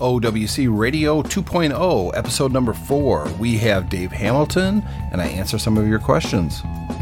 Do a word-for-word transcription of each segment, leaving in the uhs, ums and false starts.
O W C Radio two point oh, episode number four. We have Dave Hamilton, and I answer some of your questions.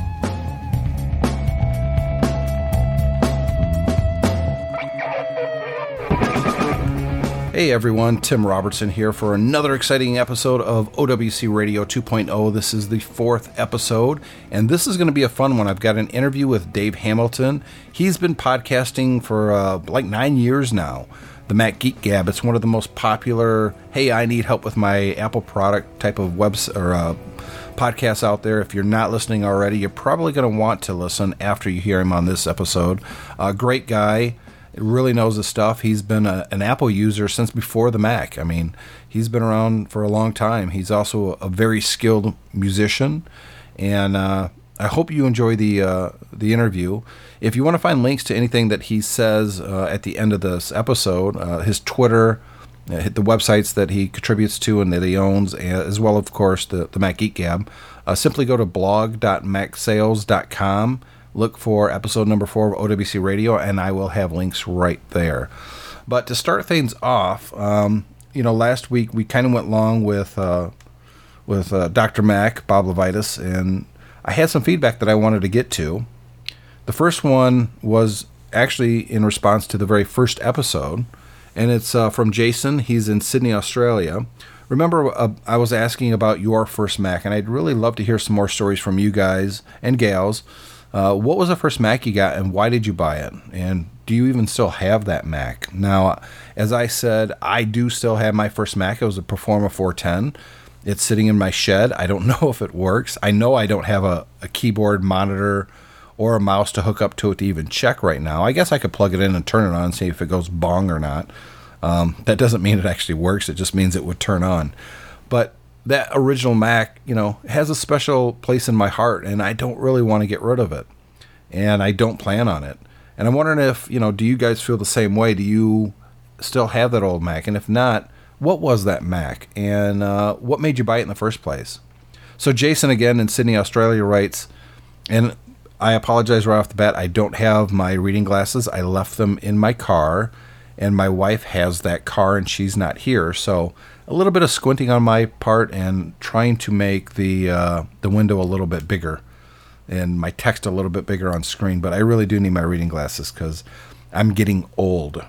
Hey everyone, Tim Robertson here for another exciting episode of O W C Radio two point oh. This is the fourth episode, and this is going to be a fun one. I've got an interview with Dave Hamilton. He's been podcasting for uh, like nine years now. The Mac Geek Gab. It's one of the most popular, hey, I need help with my Apple product type of web or uh, podcasts out there. If you're not listening already, you're probably going to want to listen after you hear him on this episode. Uh, great guy. Really knows his stuff. He's been a, an Apple user since before the Mac. I mean, he's been around for a long time. He's also a very skilled musician, and uh, I hope you enjoy the uh, the interview. If you want to find links to anything that he says uh, at the end of this episode, uh, his Twitter, uh, the websites that he contributes to and that he owns, as well, of course, the, the Mac Geek Gab, uh, simply go to blog dot mac sales dot com. Look for episode number four of O W C Radio, and I will have links right there. But to start things off, um, you know, last week we kind of went long with uh, with uh, Doctor Mac, Bob Levitas, and I had some feedback that I wanted to get to. The first one was actually in response to the very first episode, and it's uh, from Jason. He's in Sydney, Australia. Remember, uh, I was asking about your first Mac, and I'd really love to hear some more stories from you guys and gals. Uh, what was the first Mac you got, and why did you buy it? And do you even still have that Mac? Now, as I said, I do still have my first Mac. It was a Performa four ten. It's sitting in my shed. I don't know if it works. I know I don't have a, a keyboard, monitor, or a mouse to hook up to it to even check right now. I guess I could plug it in and turn it on and see if it goes bong or not. Um, that doesn't mean it actually works. It just means it would turn on. But that original Mac, you know, has a special place in my heart, and I don't really want to get rid of it. And I don't plan on it. And I'm wondering if, you know, do you guys feel the same way? Do you still have that old Mac? And if not, what was that Mac? And uh, what made you buy it in the first place? So Jason, again, in Sydney, Australia, writes, and I apologize right off the bat, I don't have my reading glasses. I left them in my car, and my wife has that car, and she's not here. So a little bit of squinting on my part and trying to make the uh, the window a little bit bigger and my text a little bit bigger on screen. But I really do need my reading glasses because I'm getting old.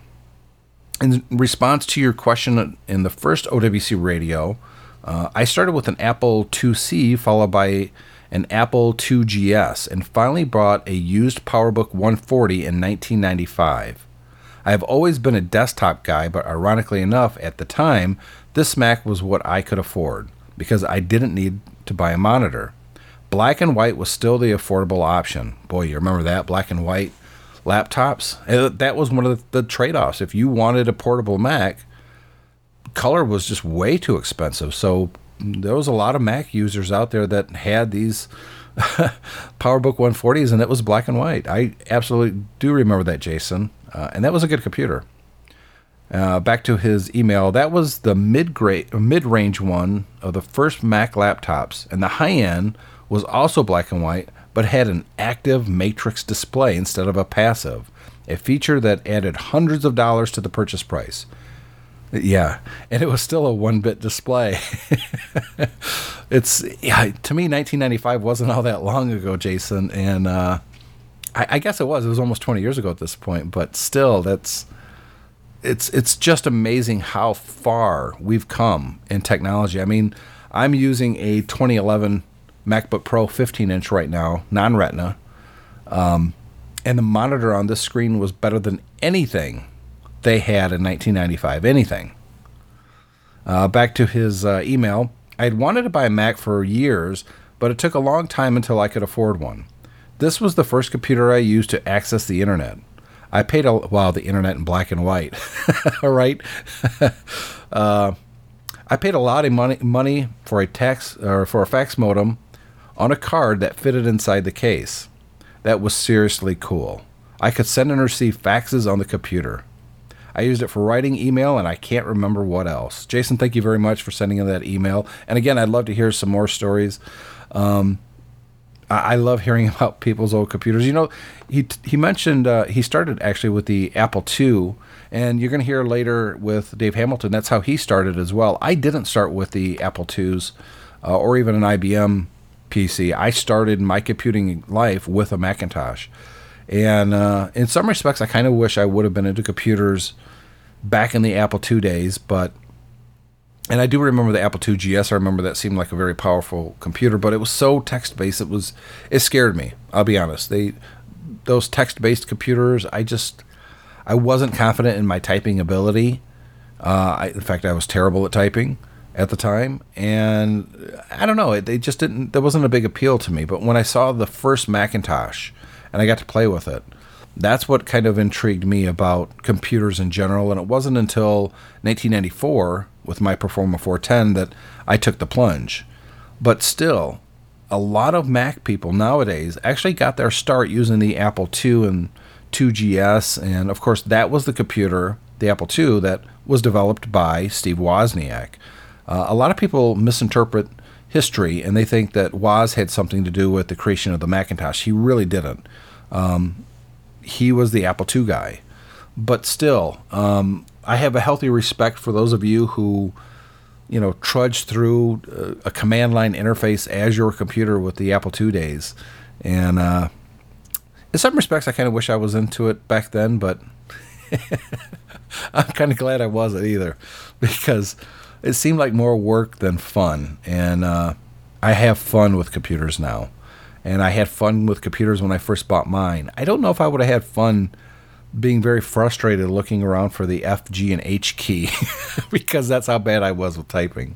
In response to your question in the first O W C Radio, uh, I started with an Apple two C followed by an Apple two G S and finally bought a used PowerBook one forty in nineteen ninety-five. I have always been a desktop guy, but ironically enough, at the time, this Mac was what I could afford because I didn't need to buy a monitor. Black and white was still the affordable option. Boy, you remember that? Black and white laptops? That was one of the trade-offs. If you wanted a portable Mac, color was just way too expensive. So there was a lot of Mac users out there that had these PowerBook one forties, and it was black and white. I absolutely do remember that, Jason. Uh, and that was a good computer. Uh, back to his email, that was the mid-grade, mid-range one of the first Mac laptops, and the high-end was also black and white, but had an active matrix display instead of a passive, a feature that added hundreds of dollars to the purchase price. Yeah, and it was still a one-bit display. It's yeah, to me, nineteen ninety-five wasn't all that long ago, Jason, and uh, I, I guess it was. It was almost twenty years ago at this point, but still, that's it's it's just amazing how far we've come in technology. I mean, I'm using a twenty eleven MacBook Pro fifteen inch right now, non-Retina, um, and the monitor on this screen was better than anything they had in nineteen ninety-five. Anything. Uh, back to his uh, email. I had wanted to buy a Mac for years, but it took a long time until I could afford one. This was the first computer I used to access the internet. I paid a wow, the internet in black and white. All right. uh, I paid a lot of money money for a text or for a fax modem on a card that fitted inside the case. That was seriously cool. I could send and receive faxes on the computer. I used it for writing email, and I can't remember what else. Jason, thank you very much for sending in that email. And again, I'd love to hear some more stories. Um, I love hearing about people's old computers. You know, he he mentioned uh, he started actually with the Apple two, and you're going to hear later with Dave Hamilton, that's how he started as well. I didn't start with the Apple twos uh, or even an I B M P C. I started my computing life with a Macintosh. And uh, in some respects, I kind of wish I would have been into computers back in the Apple two days, but and I do remember the Apple two G S. I remember that seemed like a very powerful computer, but it was so text-based. It was, it scared me. I'll be honest. They, those text-based computers, I just, I wasn't confident in my typing ability. Uh, I, in fact, I was terrible at typing at the time, and I don't know. It, they just didn't. There wasn't a big appeal to me. But when I saw the first Macintosh, and I got to play with it, that's what kind of intrigued me about computers in general. And it wasn't until nineteen ninety-four with my Performa four ten that I took the plunge. But still, a lot of Mac people nowadays actually got their start using the Apple two and two G S. And of course, that was the computer, the Apple two, that was developed by Steve Wozniak. Uh, a lot of people misinterpret history, and they think that Woz had something to do with the creation of the Macintosh. He really didn't. Um, he was the Apple two guy. But still, um, I have a healthy respect for those of you who, you know, trudge through a, a command line interface as your computer with the Apple two days. And uh, in some respects, I kind of wish I was into it back then, but I'm kind of glad I wasn't either, because it seemed like more work than fun. And uh, I have fun with computers now. And I had fun with computers when I first bought mine. I don't know if I would have had fun being very frustrated looking around for the F, G, and H key, because that's how bad I was with typing.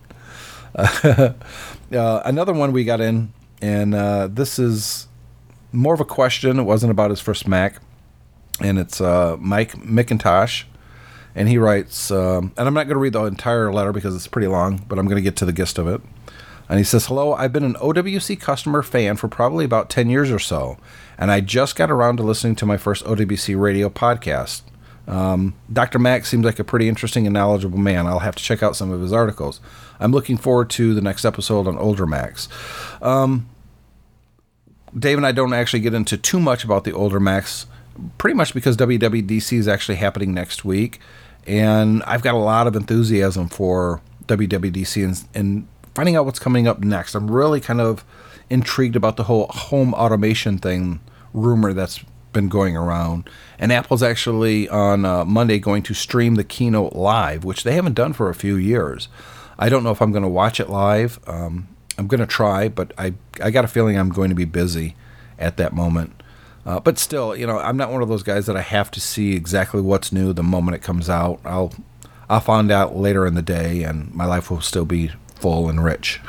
Uh, uh, another one we got in, and uh, this is more of a question. It wasn't about his first Mac. And it's uh, Mike McIntosh. And he writes, um, and I'm not going to read the entire letter because it's pretty long, but I'm going to get to the gist of it. And he says, hello, I've been an O W C customer fan for probably about ten years or so, and I just got around to listening to my first O W C radio podcast. Um, Doctor Mac seems like a pretty interesting and knowledgeable man. I'll have to check out some of his articles. I'm looking forward to the next episode on older Macs. Um, Dave and I don't actually get into too much about the older Macs, pretty much because W W D C is actually happening next week, and I've got a lot of enthusiasm for W W D C and, and finding out what's coming up next. I'm really kind of intrigued about the whole home automation thing rumor that's been going around. And Apple's actually on uh, Monday going to stream the keynote live, which they haven't done for a few years. I don't know if I'm going to watch it live. Um, I'm going to try, but I I got a feeling I'm going to be busy at that moment. Uh, but still, you know, I'm not one of those guys that I have to see exactly what's new the moment it comes out. I'll I'll find out later in the day, and my life will still be full and rich.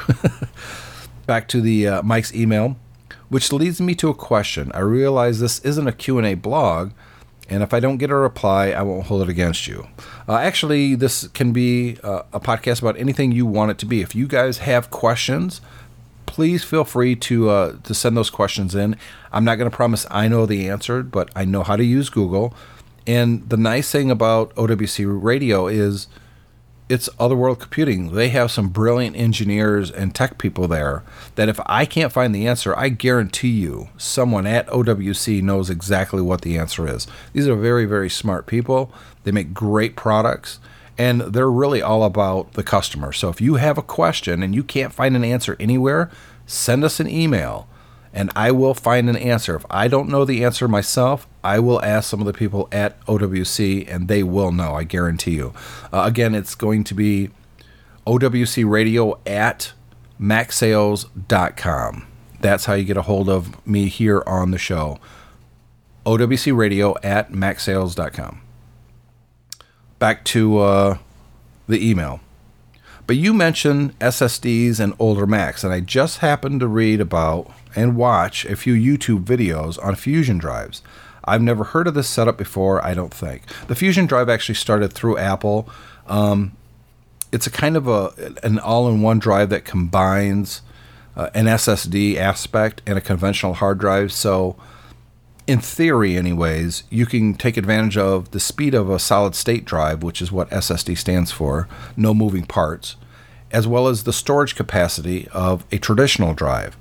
Back to the uh, Mike's email, which leads me to a question. I realize this isn't a Q and A blog, and if I don't get a reply, I won't hold it against you. Uh, actually, this can be uh, a podcast about anything you want it to be. If you guys have questions, please feel free to uh, to send those questions in. I'm not going to promise I know the answer, but I know how to use Google. And the nice thing about O W C Radio is it's Otherworld Computing. They have some brilliant engineers and tech people there that if I can't find the answer, I guarantee you someone at O W C knows exactly what the answer is. These are very, very smart people. They make great products, and they're really all about the customer. So if you have a question and you can't find an answer anywhere, send us an email, and I will find an answer. If I don't know the answer myself, I will ask some of the people at O W C, and they will know, I guarantee you. Uh, again, it's going to be O W C radio at mac sales dot com. That's how you get a hold of me here on the show. O W C radio at mac sales dot com. Back to uh, the email. But you mentioned S S Ds and older Macs, and I just happened to read about and watch a few YouTube videos on Fusion drives. I've never heard of this setup before, I don't think. The Fusion drive actually started through Apple. Um, it's a kind of a an all-in-one drive that combines uh, an S S D aspect and a conventional hard drive. So in theory anyways, you can take advantage of the speed of a solid-state drive, which is what S S D stands for, no moving parts, as well as the storage capacity of a traditional drive.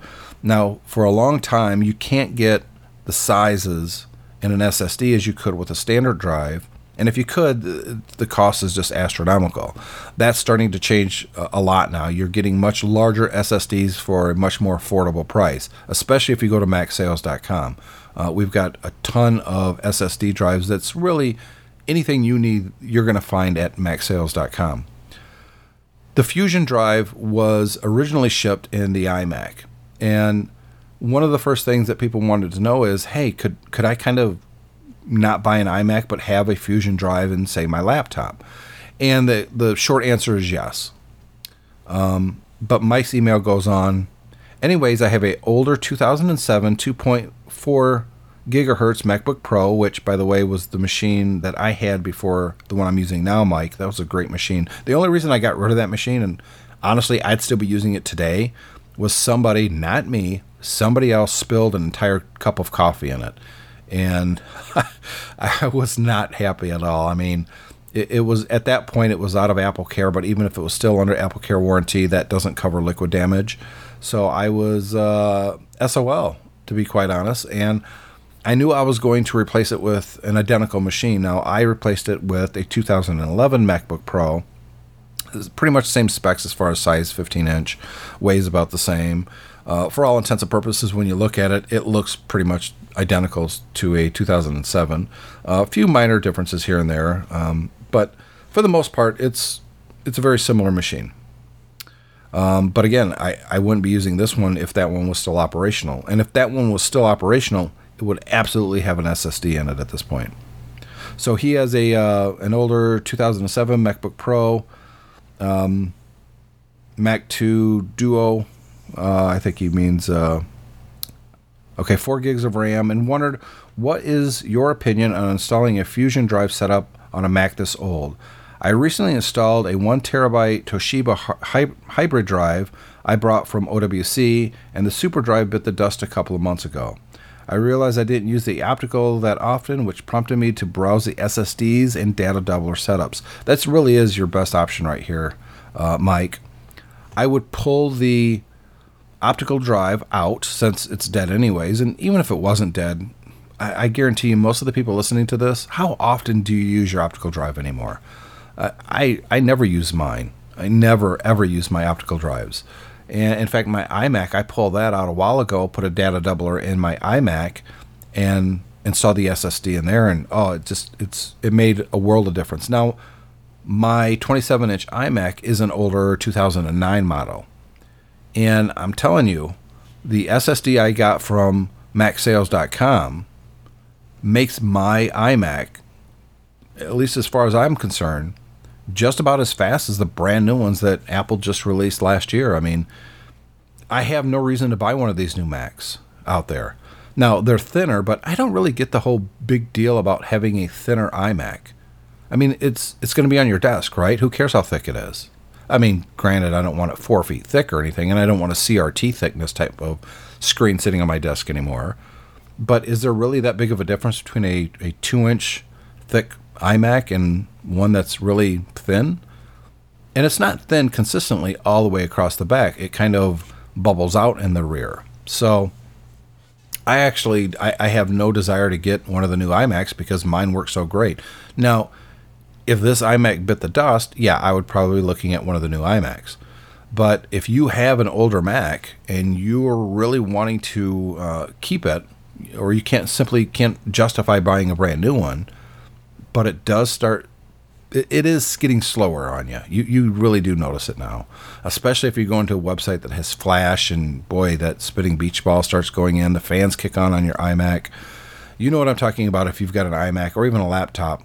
Now, for a long time, you can't get the sizes in an S S D as you could with a standard drive. And if you could, the cost is just astronomical. That's starting to change a lot now. You're getting much larger S S Ds for a much more affordable price, especially if you go to mac sales dot com. Uh, we've got a ton of S S D drives that's really anything you need, you're going to find at mac sales dot com. The Fusion drive was originally shipped in the iMac. And one of the first things that people wanted to know is, hey, could could I kind of not buy an iMac but have a Fusion drive in, say, my laptop? And the, the short answer is yes. Um, but Mike's email goes on. Anyways, I have a older two thousand seven two point four gigahertz MacBook Pro, which, by the way, was the machine that I had before the one I'm using now, Mike. That was a great machine. The only reason I got rid of that machine, and honestly, I'd still be using it today, was somebody, not me, somebody else spilled an entire cup of coffee in it. And I was not happy at all. I mean, it, it was, at that point, it was out of Apple Care, but even if it was still under Apple Care warranty, that doesn't cover liquid damage. So I was uh, S O L, to be quite honest. And I knew I was going to replace it with an identical machine. Now, I replaced it with a two thousand eleven MacBook Pro. It's pretty much the same specs as far as size, fifteen inch, weighs about the same. Uh, for all intents and purposes, when you look at it, it looks pretty much identical to a two thousand seven. Uh, a few minor differences here and there, um, but for the most part, it's it's a very similar machine. Um, but again, I, I wouldn't be using this one if that one was still operational. And if that one was still operational, it would absolutely have an S S D in it at this point. So he has a uh, an older two thousand seven MacBook Pro, um, Mac two Duo. Uh, I think he means, uh, okay, four gigs of RAM, and wondered, what is your opinion on installing a Fusion drive setup on a Mac this old? I recently installed a one terabyte Toshiba hy- hybrid drive I brought from O W C, and the super drive bit the dust a couple of months ago. I realized I didn't use the optical that often, which prompted me to browse the S S Ds and data doubler setups. That really is your best option right here, uh, Mike. I would pull the optical drive out since it's dead anyways, and even if it wasn't dead, I, I guarantee you most of the people listening to this, how often do you use your optical drive anymore? Uh, I, I never use mine. I never, ever use my optical drives. And in fact, my iMac, I pulled that out a while ago, put a data doubler in my iMac, and installed the S S D in there, and oh, it just it's it made a world of difference. Now, my twenty-seven inch iMac is an older two thousand nine model, and I'm telling you, the S S D I got from mac sales dot com makes my iMac, at least as far as I'm concerned, just about as fast as the brand new ones that Apple just released last year. I mean, I have no reason to buy one of these new Macs out there. Now, they're thinner, but I don't really get the whole big deal about having a thinner iMac. I mean, it's it's going to be on your desk, right? Who cares how thick it is? I mean, granted, I don't want it four feet thick or anything, and I don't want a C R T thickness type of screen sitting on my desk anymore. But is there really that big of a difference between a, a two-inch thick iMac and one that's really thin? And it's not thin consistently all the way across the back. It kind of bubbles out in the rear. So I actually, I, I have no desire to get one of the new iMacs because mine works so great. Now, if this iMac bit the dust, yeah, I would probably be looking at one of the new iMacs. But if you have an older Mac and you're really wanting to uh, keep it, or you can't simply can't justify buying a brand new one, but it does start, it, it is getting slower on you. You you really do notice it now, especially if you go into a website that has flash and boy, that spitting beach ball starts going in, the fans kick on on your iMac. You know what I'm talking about if you've got an iMac or even a laptop.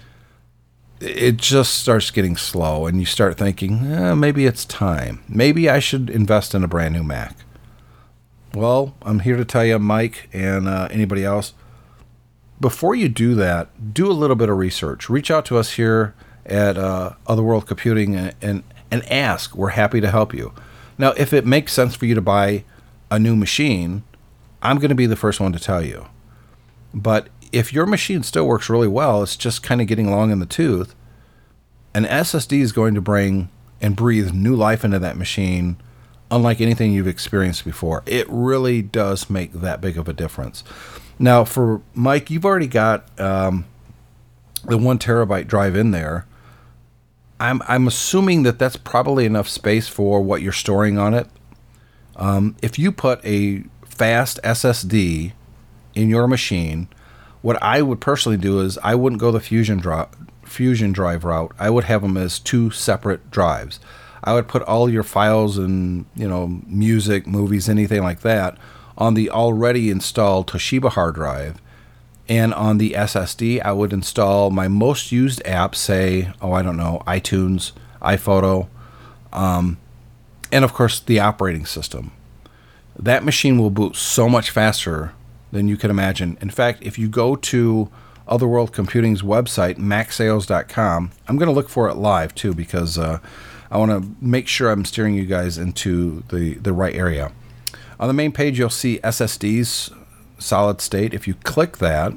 It just starts getting slow and you start thinking, eh, maybe it's time. Maybe I should invest in a brand new Mac. Well, I'm here to tell you, Mike, and uh, anybody else, before you do that, do a little bit of research. Reach out to us here at uh, Otherworld Computing and, and and ask. We're happy to help you. Now, if it makes sense for you to buy a new machine, I'm going to be the first one to tell you. But if your machine still works really well, it's just kind of getting long in the tooth, an S S D is going to bring and breathe new life into that machine unlike anything you've experienced before. It really does make that big of a difference. Now, for Mike, you've already got um, the one terabyte drive in there. I'm I'm assuming that that's probably enough space for what you're storing on it. Um, if you put a fast S S D in your machine, what I would personally do is I wouldn't go the Fusion drive Fusion drive route. I would have them as two separate drives. I would put all your files and, you know, music, movies, anything like that on the already installed Toshiba hard drive. And on the S S D, I would install my most used apps, say, oh, I don't know, iTunes, iPhoto, um, and of course the operating system. That machine will boot so much faster than you can imagine. In fact, if you go to Otherworld Computing's website, mac sales dot com, I'm going to look for it live too, because uh, I want to make sure I'm steering you guys into the, the right area. On the main page, you'll see S S Ds, solid state. If you click that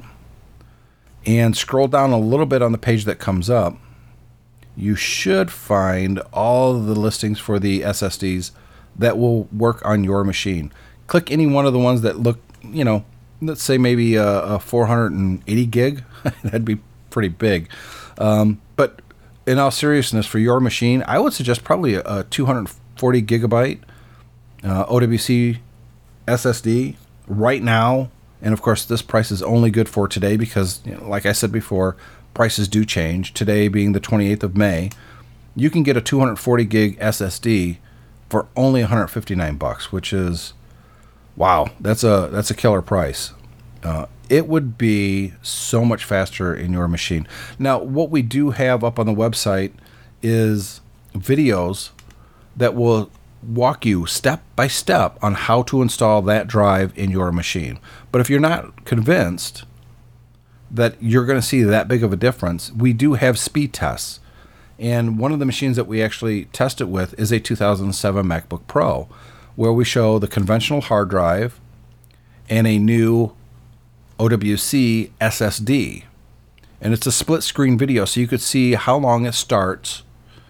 and scroll down a little bit on the page that comes up, you should find all the listings for the S S Ds that will work on your machine. Click any one of the ones that look, you know, let's say maybe a, a four hundred eighty gig. That'd be pretty big. Um, but in all seriousness, for your machine, I would suggest probably a, a two hundred forty gigabyte uh, O W C S S D right now. And of course, this price is only good for today because, you know, like I said before, prices do change. Today being the twenty-eighth of May, you can get a two hundred forty gig S S D for only one hundred fifty-nine bucks, which is, wow, that's a that's a killer price. Uh, it would be so much faster in your machine. Now, what we do have up on the website is videos that will walk you step by step on how to install that drive in your machine. But if you're not convinced that you're going to see that big of a difference, we do have speed tests. And one of the machines that we actually test it with is a two thousand seven MacBook Pro, where we show the conventional hard drive and a new O W C S S D. And it's a split screen video, so you could see how long it starts,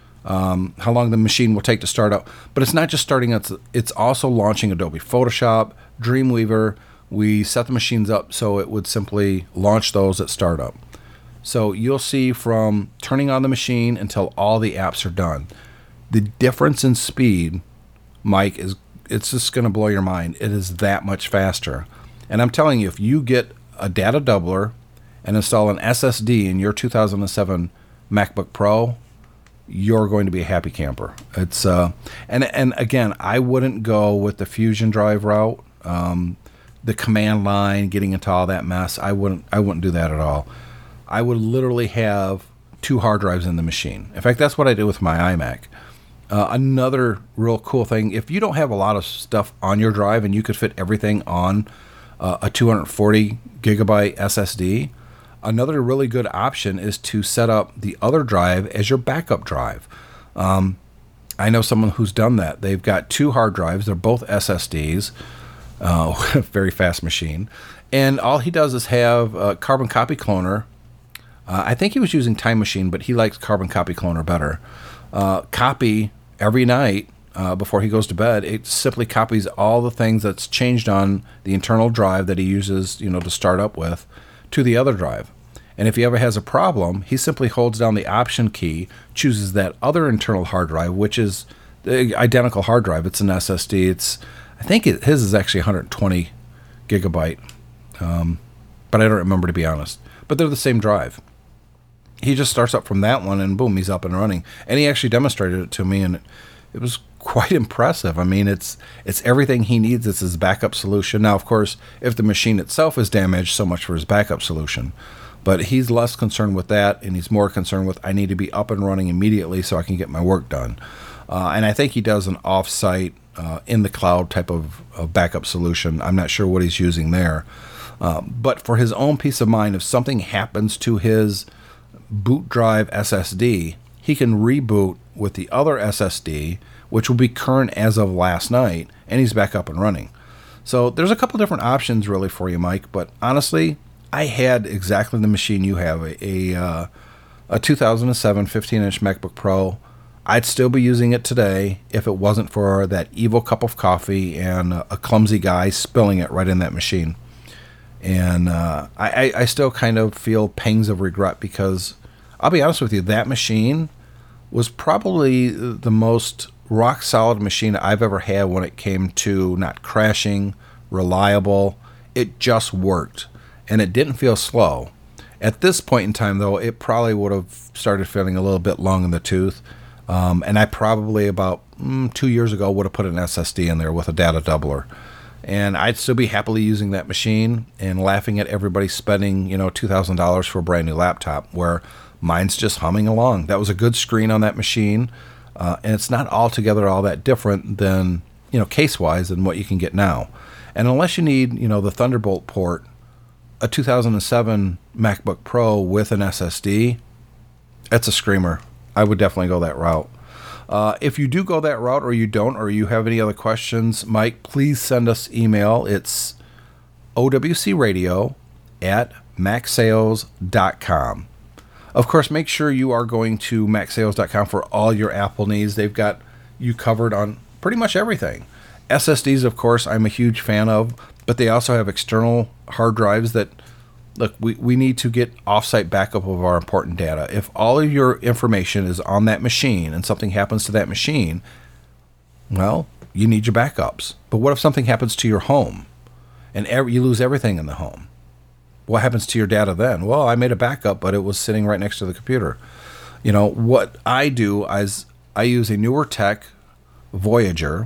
um, how long the machine will take to start up. But it's not just starting, it's, it's also launching Adobe Photoshop, Dreamweaver. We set the machines up so it would simply launch those at startup. So you'll see from turning on the machine until all the apps are done. The difference in speed, Mike, is it's just going to blow your mind. It is that much faster. And I'm telling you, if you get a data doubler and install an S S D in your two thousand seven MacBook Pro, you're going to be a happy camper. It's uh, and and again, I wouldn't go with the Fusion drive route, um, the command line, getting into all that mess. I wouldn't. I wouldn't do that at all. I would literally have two hard drives in the machine. In fact, that's what I did with my iMac. Uh, another real cool thing, if you don't have a lot of stuff on your drive and you could fit everything on uh, a two hundred forty gigabyte S S D, another really good option is to set up the other drive as your backup drive. Um, I know someone who's done that. They've got two hard drives. They're both S S Ds. Uh, very fast machine. And all he does is have a Carbon Copy Cloner. Uh, I think he was using Time Machine, but he likes Carbon Copy Cloner better. Uh, copy every night uh, before he goes to bed. It simply copies all the things that's changed on the internal drive that he uses, you know, to start up with, to the other drive. And if he ever has a problem, he simply holds down the Option key, chooses that other internal hard drive, which is the identical hard drive. It's an S S D. It's, I think it, his is actually one hundred twenty gigabyte, um, but I don't remember, to be honest. But they're the same drive. He just starts up from that one, and boom, he's up and running. And he actually demonstrated it to me, and it, it was quite impressive. I mean, it's it's everything he needs. It's his backup solution. Now, of course, if the machine itself is damaged, so much for his backup solution. But he's less concerned with that, and he's more concerned with, I need to be up and running immediately so I can get my work done. Uh, and I think he does an off-site, uh, in the cloud type of, of backup solution. I'm not sure what he's using there. Uh, but for his own peace of mind, if something happens to his boot drive S S D, he can reboot with the other S S D, which will be current as of last night, and he's back up and running. So there's a couple different options really for you, Mike, but honestly, I had exactly the machine you have, a a, uh, a two thousand seven fifteen inch MacBook Pro. I'd still be using it today if it wasn't for that evil cup of coffee and a, a clumsy guy spilling it right in that machine. And uh, I, I still kind of feel pangs of regret because, I'll be honest with you, that machine was probably the most rock-solid machine I've ever had when it came to not crashing, reliable. It just worked, and it didn't feel slow. At this point in time, though, it probably would have started feeling a little bit long in the tooth, um, and I probably about mm, two years ago would have put an S S D in there with a data doubler. And I'd still be happily using that machine and laughing at everybody spending, you know, two thousand dollars for a brand new laptop where mine's just humming along. That was a good screen on that machine, uh, and it's not altogether all that different than, you know, case-wise than what you can get now. And unless you need, you know, the Thunderbolt port, a two thousand seven MacBook Pro with an S S D, it's a screamer. I would definitely go that route. Uh, if you do go that route or you don't, or you have any other questions, Mike, please send us email. It's O W C radio at mac sales dot com. Of course, make sure you are going to mac sales dot com for all your Apple needs. They've got you covered on pretty much everything. S S Ds, of course, I'm a huge fan of, but they also have external hard drives that, look, we, we need to get offsite backup of our important data. If all of your information is on that machine and something happens to that machine, well, you need your backups. But what if something happens to your home and every, you lose everything in the home? What happens to your data then? Well, I made a backup, but it was sitting right next to the computer. You know, what I do is I use a newer tech Voyager.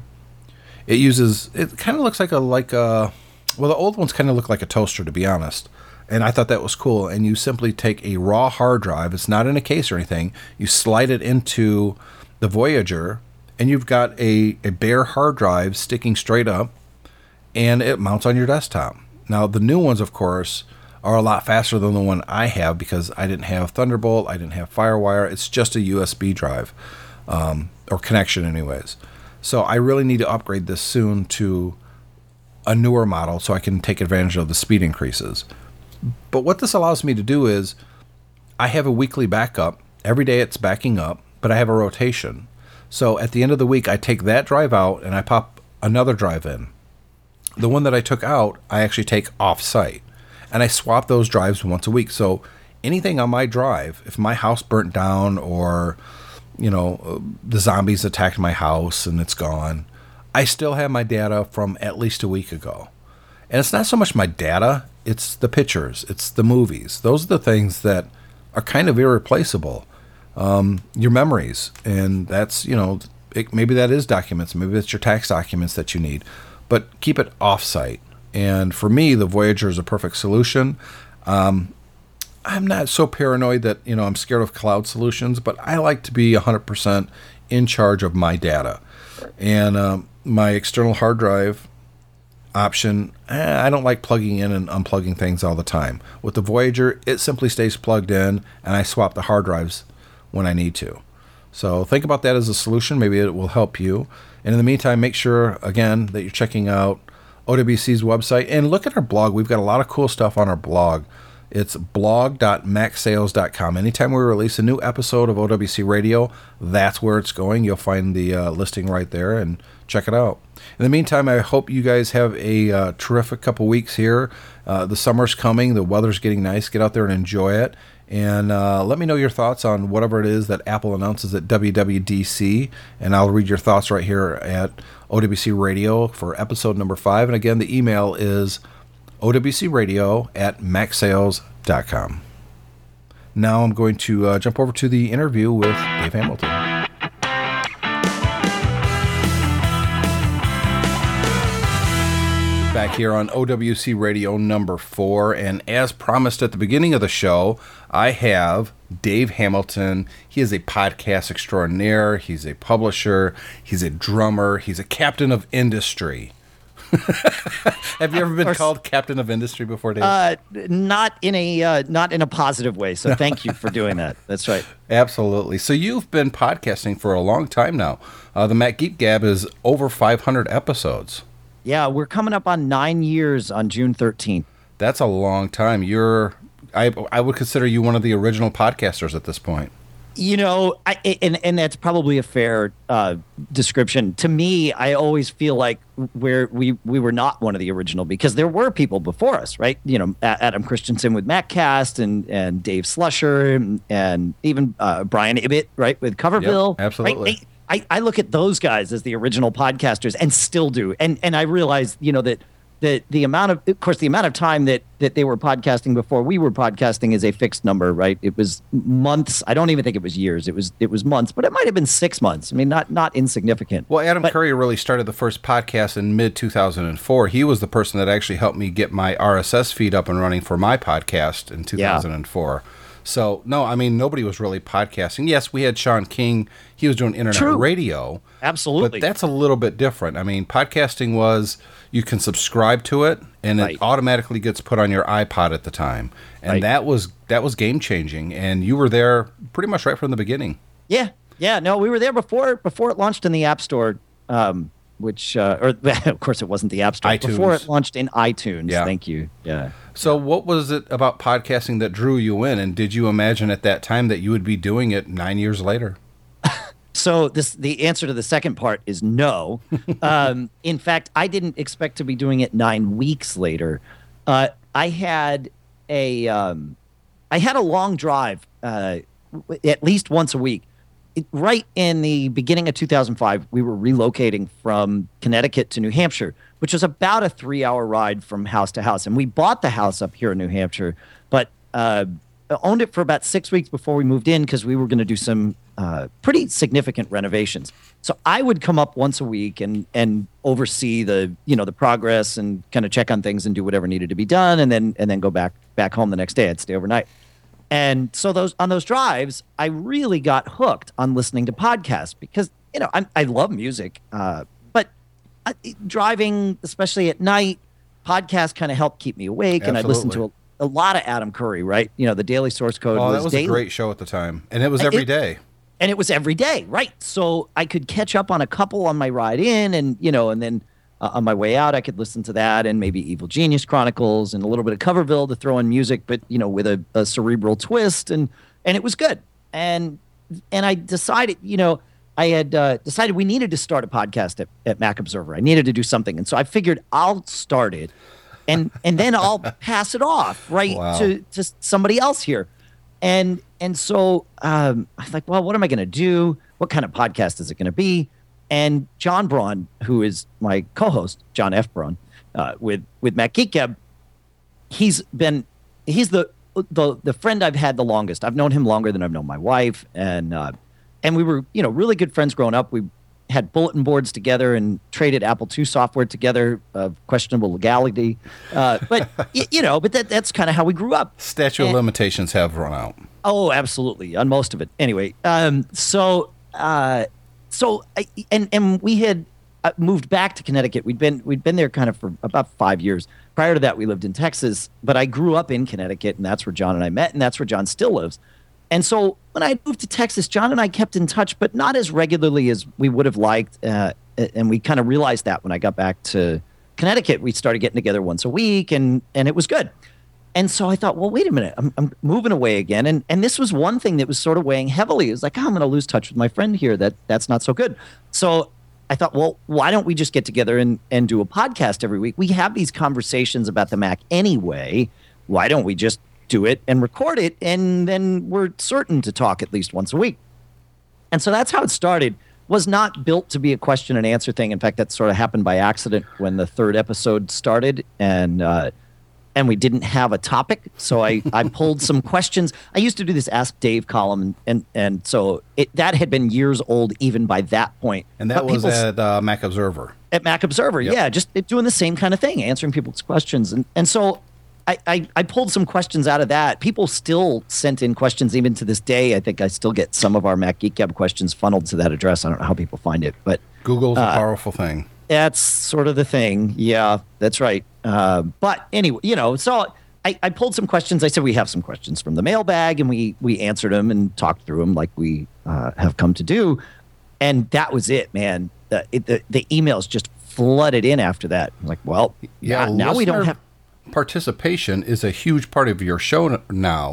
It uses, it kind of looks like a, like a, well, the old ones kind of look like a toaster, to be honest. And I thought that was cool. And you simply take a raw hard drive. It's not in a case or anything. You slide it into the Voyager, and you've got a, a bare hard drive sticking straight up, and it mounts on your desktop. Now, the new ones, of course, are a lot faster than the one I have because I didn't have Thunderbolt. I didn't have FireWire. It's just a U S B drive, um, or connection anyways. So I really need to upgrade this soon to a newer model so I can take advantage of the speed increases. But what this allows me to do is I have a weekly backup. Every day it's backing up, but I have a rotation. So at the end of the week, I take that drive out and I pop another drive in. The one that I took out, I actually take off-site. And I swap those drives once a week. So anything on my drive, if my house burnt down or, you know, the zombies attacked my house and it's gone, I still have my data from at least a week ago. And it's not so much my data, it's the pictures, it's the movies. Those are the things that are kind of irreplaceable. Um, your memories, and that's, you know, it, maybe that is documents, maybe it's your tax documents that you need, but keep it off-site. And for me, the Voyager is a perfect solution. Um, I'm not so paranoid that, you know, I'm scared of cloud solutions, but I like to be one hundred percent in charge of my data. And um, my external hard drive option, eh, I don't like plugging in and unplugging things all the time. With the Voyager, it simply stays plugged in, and I swap the hard drives when I need to. So think about that as a solution. Maybe it will help you. And in the meantime, make sure, again, that you're checking out O W C's website and look at our blog. We've got a lot of cool stuff on our blog. It's blog dot mac sales dot com. Anytime we release a new episode of O W C Radio, that's where it's going. You'll find the uh, listing right there and check it out. In the meantime, I hope you guys have a uh, terrific couple weeks here. Uh, the summer's coming. The weather's getting nice. Get out there and enjoy it. And uh, let me know your thoughts on whatever it is that Apple announces at W W D C. And I'll read your thoughts right here at O W C Radio for episode number five. And again, the email is O W C radio at mac sales dot com. Now I'm going to uh, jump over to the interview with Dave Hamilton. Back here on O W C Radio number four, and as promised at the beginning of the show, I have Dave Hamilton. He is a podcast extraordinaire. He's a publisher. He's a drummer. He's a captain of industry. Have you ever been called captain of industry before, Dave? Uh, not in a uh, not in a positive way. So thank you for doing that. That's right. Absolutely. So you've been podcasting for a long time now. Uh, the Mac Geek Gab is over five hundred episodes. Yeah, we're coming up on nine years on June thirteenth. That's a long time. You're, I, I would consider you one of the original podcasters at this point. You know, I, and and that's probably a fair uh, description. To me, I always feel like we're, we we were not one of the original because there were people before us, right? You know, Adam Christensen with MacCast and and Dave Slusher and, and even uh, Brian Ibbett, right, with Coverville. Yep, absolutely. Right? I, I look at those guys as the original podcasters and still do, and and I realize, you know, that. The, the amount of, of course, the amount of time that, that they were podcasting before we were podcasting is a fixed number, right? It was months. I don't even think it was years. It was it was months, but it might have been six months. I mean, not not insignificant. Well, Adam but, Curry really started the first podcast in mid two thousand four. He was the person that actually helped me get my R S S feed up and running for my podcast in two thousand four. Yeah. So, no, I mean, nobody was really podcasting. Yes, we had Sean King. He was doing internet True. radio. Absolutely. But that's a little bit different. I mean, podcasting was you can subscribe to it, and right. it automatically gets put on your iPod at the time. And right. that was that was game-changing. And you were there pretty much right from the beginning. Yeah. Yeah. No, we were there before before it launched in the App Store, um, which, uh, or of course, it wasn't the App Store. iTunes. Before it launched in iTunes. Yeah. Thank you. Yeah. So what was it about podcasting that drew you in, and did you imagine at that time that you would be doing it nine years later? So this the answer to the second part is no. um, in fact, I didn't expect to be doing it nine weeks later. Uh, I had a um, I had a long drive uh, at least once a week. It, right in the beginning of two thousand five, we were relocating from Connecticut to New Hampshire, which was about a three-hour ride from house to house. And we bought the house up here in New Hampshire, but uh, owned it for about six weeks before we moved in because we were going to do some uh, pretty significant renovations. So I would come up once a week and and oversee the you know the progress and kind of check on things and do whatever needed to be done, and then and then go back back home the next day. I'd stay overnight. And so those on those drives, I really got hooked on listening to podcasts because you know I I love music. Uh, Uh, driving, especially at night, podcasts kind of helped keep me awake. Absolutely. And I listened to a, a lot of Adam Curry, right? You know, the Daily Source Code. Oh, was that was daily. a great show at the time. And it was every it, day. And it was every day, right? So I could catch up on a couple on my ride in and, you know, and then uh, on my way out, I could listen to that and maybe Evil Genius Chronicles and a little bit of Coverville to throw in music, but, you know, with a, a cerebral twist. And, and it was good. And, and I decided, you know, I had uh, decided we needed to start a podcast at, at Mac Observer. I needed to do something. And so I figured I'll start it and and then I'll pass it off, right, wow. to, to somebody else here. And and so um, I was like, well, what am I going to do? What kind of podcast is it going to be? And John Braun, who is my co-host, John F. Braun, uh, with, with Mac Geek Gab, he's been, he's the, the, the friend I've had the longest. I've known him longer than I've known my wife. And uh, And we were, you know, really good friends growing up. We had bulletin boards together and traded Apple two software together of questionable legality. Uh, but, y- you know, but that that's kind of how we grew up. Statute and, of limitations have run out. Oh, absolutely. On most of it. Anyway, um, so, uh, so, I, and, and we had uh, moved back to Connecticut. We'd been, we'd been there kind of for about five years. Prior to that, we lived in Texas, but I grew up in Connecticut, and that's where John and I met, and that's where John still lives. And so when I moved to Texas, John and I kept in touch, but not as regularly as we would have liked. Uh, and we kind of realized that when I got back to Connecticut, we started getting together once a week, and and it was good. And so I thought, well, wait a minute, I'm, I'm moving away again. And and this was one thing that was sort of weighing heavily. It was like, oh, I'm going to lose touch with my friend here. That That's not so good. So I thought, well, why don't we just get together and, and do a podcast every week? We have these conversations about the Mac anyway. Why don't we just do it and record it, and then we're certain to talk at least once a week. And so that's how it started. Was not built to be a question and answer thing. In fact, that sort of happened by accident when the third episode started, and uh, and we didn't have a topic. So I, I pulled some questions. I used to do this Ask Dave column, and and, and so it, that had been years old even by that point. And that but was at uh, Mac Observer. At Mac Observer, yep. Yeah, just doing the same kind of thing, answering people's questions. And and so I, I, I pulled some questions out of that. People still sent in questions even to this day. I think I still get some of our Mac Geek Gab questions funneled to that address. I don't know how people find it, but Google's uh, a powerful thing. That's sort of the thing. Yeah, that's right. Uh, but anyway, you know, so I, I pulled some questions. I said we have some questions from the mailbag, and we we answered them and talked through them like we uh, have come to do. And that was it, man. The, it, the, the emails just flooded in after that. I'm like, well, yeah, now, now we don't have... Participation is a huge part of your show now.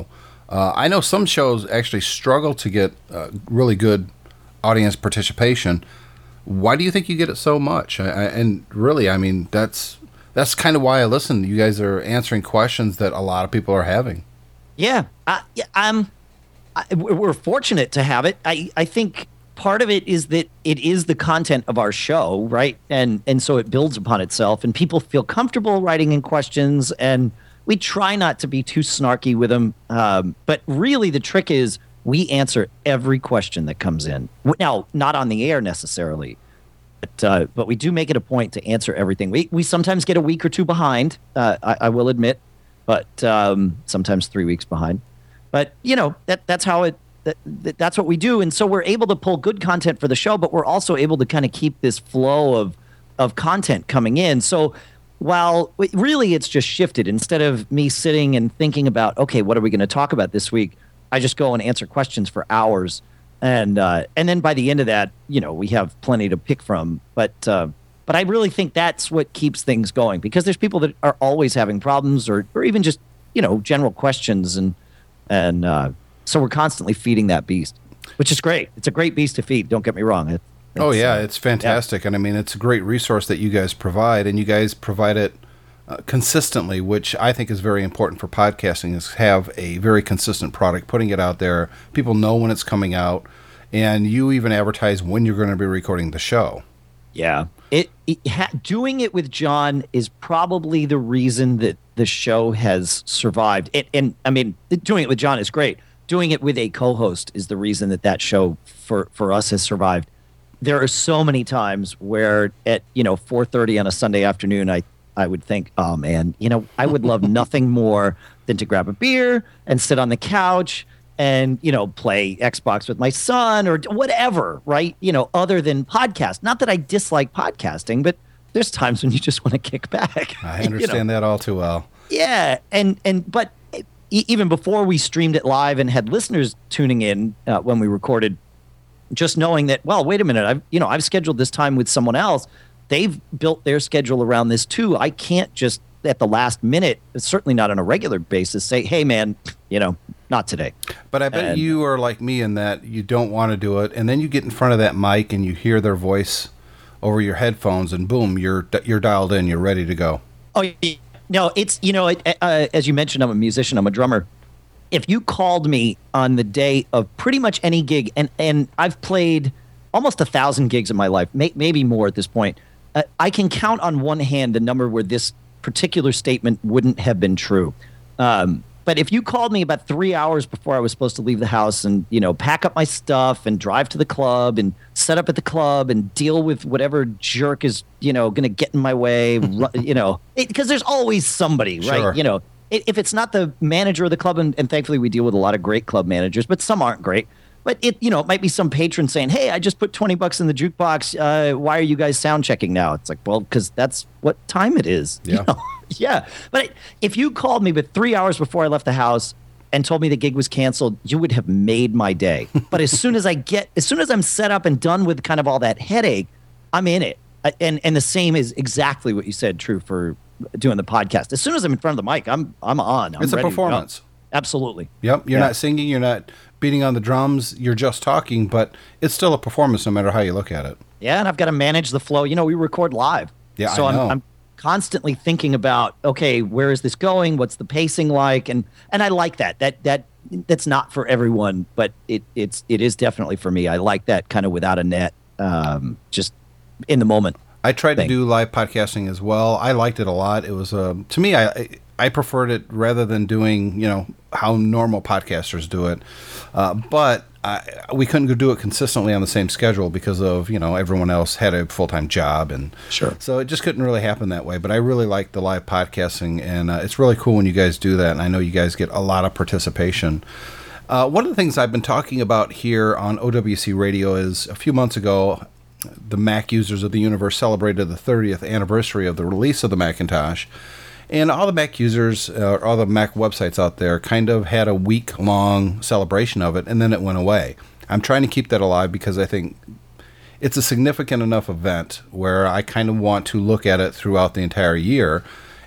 Uh, I know some shows actually struggle to get uh, really good audience participation. Why do you think you get it so much? I, I, and really, I mean, that's that's kind of why I listen. You guys are answering questions that a lot of people are having. Yeah, I, yeah I'm. I, we're fortunate to have it. I, I think part of it is that it is the content of our show, right? And and so it builds upon itself, and people feel comfortable writing in questions, and we try not to be too snarky with them. Um, but really, the trick is we answer every question that comes in. Now, not on the air necessarily, but uh, but we do make it a point to answer everything. We we sometimes get a week or two behind. Uh, I, I will admit, but um, sometimes three weeks behind. But, you know, that that's how it that, that that's what we do. And so we're able to pull good content for the show, but we're also able to kind of keep this flow of of content coming in. So while really it's just shifted, instead of me sitting and thinking about, OK, what are we going to talk about this week? I just go and answer questions for hours. And uh, and then by the end of that, you know, we have plenty to pick from. But uh, but I really think that's what keeps things going, because there's people that are always having problems or or even just, you know, general questions. And And uh, so we're constantly feeding that beast, which is great. It's a great beast to feed. Don't get me wrong. It, oh, yeah, uh, it's fantastic. Yeah. And I mean, it's a great resource that you guys provide, and you guys provide it uh, consistently, which I think is very important for podcasting, is have a very consistent product, putting it out there. People know when it's coming out, and you even advertise when you're going to be recording the show. Yeah. It, it ha- doing it with John is probably the reason that the show has survived. It, and I mean, doing it with John is great. Doing it with a co-host is the reason that that show for, for us has survived. There are so many times where at, you know, four thirty on a Sunday afternoon, I, I would think, oh man, you know, I would love nothing more than to grab a beer and sit on the couch and, you know, play Xbox with my son or whatever, right? You know, other than podcast. Not that I dislike podcasting, but there's times when you just want to kick back. I understand you know? that all too well. Yeah. And, and, but even before we streamed it live and had listeners tuning in uh, when we recorded, just knowing that, well, wait a minute, I've, you know, I've scheduled this time with someone else. They've built their schedule around this too. I can't just at the last minute, certainly not on a regular basis, say, hey man, you know, not today. But I bet and, you are like me in that you don't want to do it, and then you get in front of that mic and you hear their voice over your headphones, and boom, you're you're dialed in, you're ready to go. Oh no, it's you know, it, uh, as you mentioned, I'm a musician, I'm a drummer. If you called me on the day of pretty much any gig, and and I've played almost a thousand gigs in my life, may, maybe more at this point, uh, I can count on one hand the number where this particular statement wouldn't have been true. Um, But if you called me about three hours before I was supposed to leave the house and, you know, pack up my stuff and drive to the club and set up at the club and deal with whatever jerk is, you know, going to get in my way, you know, because there's always somebody, right? Sure. You know, if it's not the manager of the club, and, and thankfully we deal with a lot of great club managers, but some aren't great. But it, you know, it might be some patron saying, hey, I just put twenty bucks in the jukebox. Uh, why are you guys sound checking now? It's like, well, because that's what time it is. Yeah. You know? Yeah. But if you called me but three hours before I left the house and told me the gig was canceled, you would have made my day. But as soon as I get, as soon as I'm set up and done with kind of all that headache, I'm in it. And and the same is exactly what you said true for doing the podcast. As soon as I'm in front of the mic, I'm I'm on. I'm it's a ready performance. Absolutely. Yep. You're yeah. not singing. You're not beating on the drums. You're just talking, but it's still a performance no matter how you look at it. Yeah, and I've got to manage the flow. You know, we record live. Yeah, so I know. I'm, I'm constantly thinking about, okay, where is this going? What's the pacing like? And and I like that. That that that's not for everyone, but it it's it is definitely for me. I like that kind of without a net, um, just in the moment. I tried thing. to do live podcasting as well. I liked it a lot. It was uh, to me, I I preferred it rather than doing, you know, how normal podcasters do it. Uh, but I, we couldn't go do it consistently on the same schedule because of, you know, everyone else had a full-time job. And sure. So it just couldn't really happen that way. But I really like the live podcasting, and uh, it's really cool when you guys do that. And I know you guys get a lot of participation. Uh, one of the things I've been talking about here on O W C Radio is a few months ago, the Mac users of the universe celebrated the thirtieth anniversary of the release of the Macintosh. And all the Mac users, uh, all the Mac websites out there kind of had a week-long celebration of it, and then it went away. I'm trying to keep that alive because I think it's a significant enough event where I kind of want to look at it throughout the entire year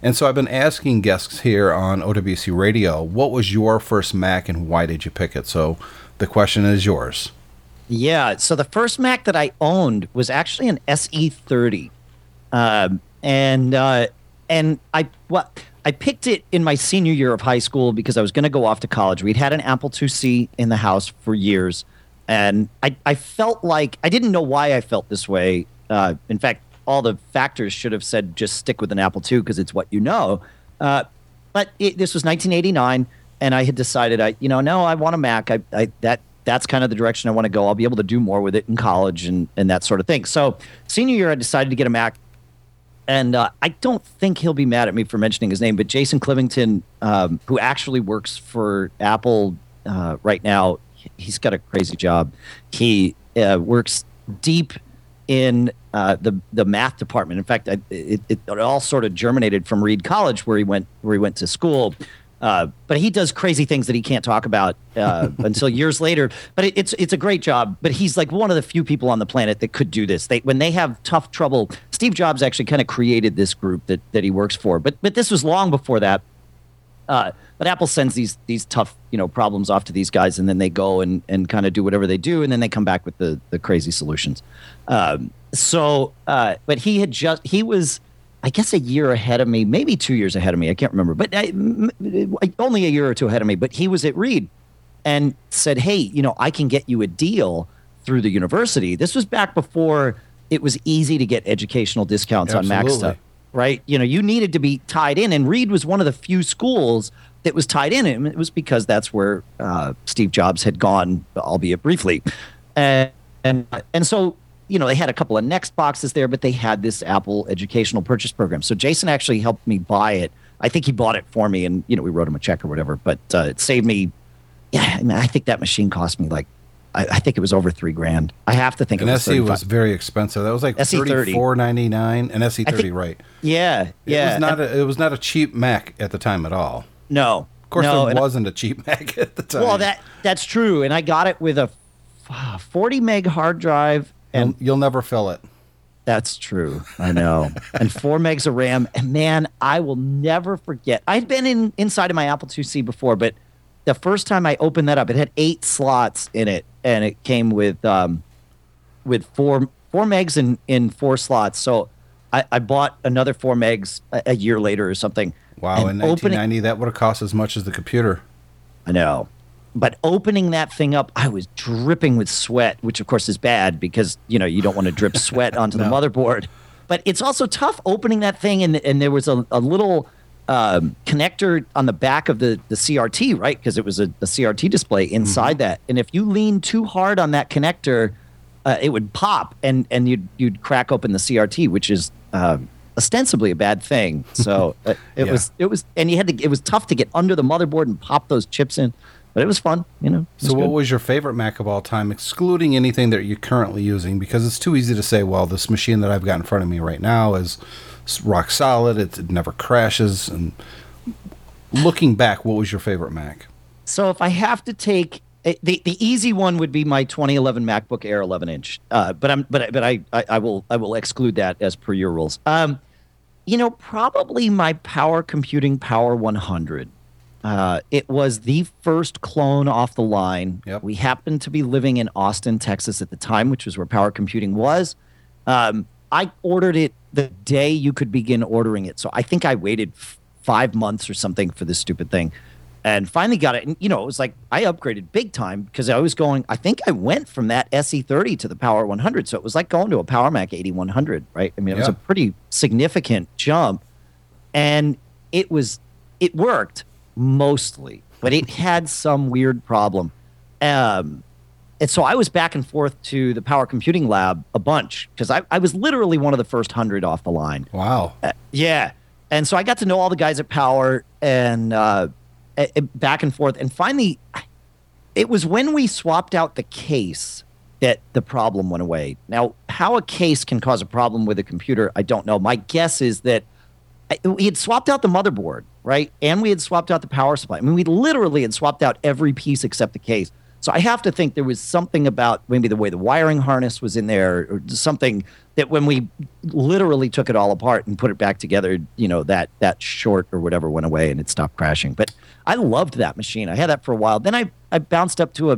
And so I've been asking guests here on O W C Radio, what was your first Mac and why did you pick it? So the question is yours. Yeah, so the first Mac that I owned was actually an S E thirty. Um, and uh, and I well, I picked it in my senior year of high school because I was going to go off to college. We'd had an Apple two C in the house for years, and I, I felt like I didn't know why I felt this way. Uh, in fact, all the factors should have said just stick with an Apple two because it's what you know. Uh, but it, this was nineteen eighty-nine, and I had decided I you know no I want a Mac. I, I that that's kind of the direction I want to go. I'll be able to do more with it in college and and that sort of thing. So senior year, I decided to get a Mac. And uh, I don't think he'll be mad at me for mentioning his name, but Jason Clivington, um, who actually works for Apple uh, right now, he's got a crazy job. He uh, works deep in uh, the the math department. In fact, I, it, it, it all sort of germinated from Reed College, where he went where he went to school. Uh, but he does crazy things that he can't talk about uh, until years later. But it, it's it's a great job. But he's like one of the few people on the planet that could do this. They when they have tough trouble. Steve Jobs actually kind of created this group that that he works for. But but this was long before that. Uh, but Apple sends these these tough you know problems off to these guys, and then they go and and kind of do whatever they do, and then they come back with the the crazy solutions. Um, so, uh, but he had just he was. I guess a year ahead of me, maybe two years ahead of me. I can't remember, but I, only a year or two ahead of me. But he was at Reed and said, hey, you know, I can get you a deal through the university. This was back before it was easy to get educational discounts Absolutely. on Mac stuff, right? You know, you needed to be tied in. And Reed was one of the few schools that was tied in. And it was because that's where uh, Steve Jobs had gone, albeit briefly. And, and, and so... you know, they had a couple of Next boxes there, but they had this Apple educational purchase program. So Jason actually helped me buy it. I think he bought it for me, and you know, we wrote him a check or whatever. But uh, it saved me. Yeah, I, mean, I think that machine cost me like, I, I think it was over three grand. I have to think and it was S E was very expensive. That was like thirty-four ninety-nine, and S E thirty, think, right? Yeah, yeah. It was not. A, it was not a cheap Mac at the time at all. No, of course, no, there wasn't I, a cheap Mac at the time. Well, that that's true, and I got it with a forty meg hard drive. And you'll never fill it. That's true. I know. And four megs of RAM. And man, I will never forget. I'd been in inside of my Apple two C before, but the first time I opened that up, it had eight slots in it, and it came with um, with four four megs in, in four slots. So I, I bought another four megs a, a year later or something. Wow, in nineteen ninety, that would have cost as much as the computer. I know. But opening that thing up, I was dripping with sweat, which of course is bad because, you know, you don't want to drip sweat onto no. the motherboard. But it's also tough opening that thing, and and there was a, a little um, connector on the back of the, the C R T, right? Because it was a, a C R T display inside mm-hmm. that. And if you leaned too hard on that connector, uh, it would pop, and, and you'd, you'd crack open the C R T, which is um, ostensibly a bad thing. So uh, it yeah. was, it was, and you had to, it was tough to get under the motherboard and pop those chips in. But it was fun, you know. So what good. was your favorite Mac of all time, excluding anything that you're currently using? Because it's too easy to say, well, this machine that I've got in front of me right now is rock solid. It, it never crashes. And looking back, what was your favorite Mac? So if I have to take the the easy one would be my twenty eleven MacBook Air eleven inch. Uh, but I'm but but I, I I will I will exclude that as per your rules. Um, you know, probably my Power Computing Power one hundred. Uh, it was the first clone off the line. Yep. We happened to be living in Austin, Texas at the time, which was where Power Computing was. Um, I ordered it the day you could begin ordering it. So I think I waited f- five months or something for this stupid thing and finally got it. And, you know, it was like I upgraded big time because I was going, I think I went from that S E thirty to the Power one hundred. So it was like going to a Power Mac eighty-one hundred, right? I mean, it was yeah. a pretty significant jump. And it was, it worked. Mostly, but it had some weird problem. Um, and so I was back and forth to the Power Computing Lab a bunch because I, I was literally one of the first hundred off the line. Wow. Uh, yeah. And so I got to know all the guys at Power and uh, uh, back and forth. And finally, it was when we swapped out the case that the problem went away. Now, how a case can cause a problem with a computer, I don't know. My guess is that we had swapped out the motherboard, right? And we had swapped out the power supply. I mean, we literally had swapped out every piece except the case. So I have to think there was something about maybe the way the wiring harness was in there, or something that when we literally took it all apart and put it back together, you know, that that short or whatever went away and it stopped crashing. But I loved that machine. I had that for a while. Then I, I bounced up to a,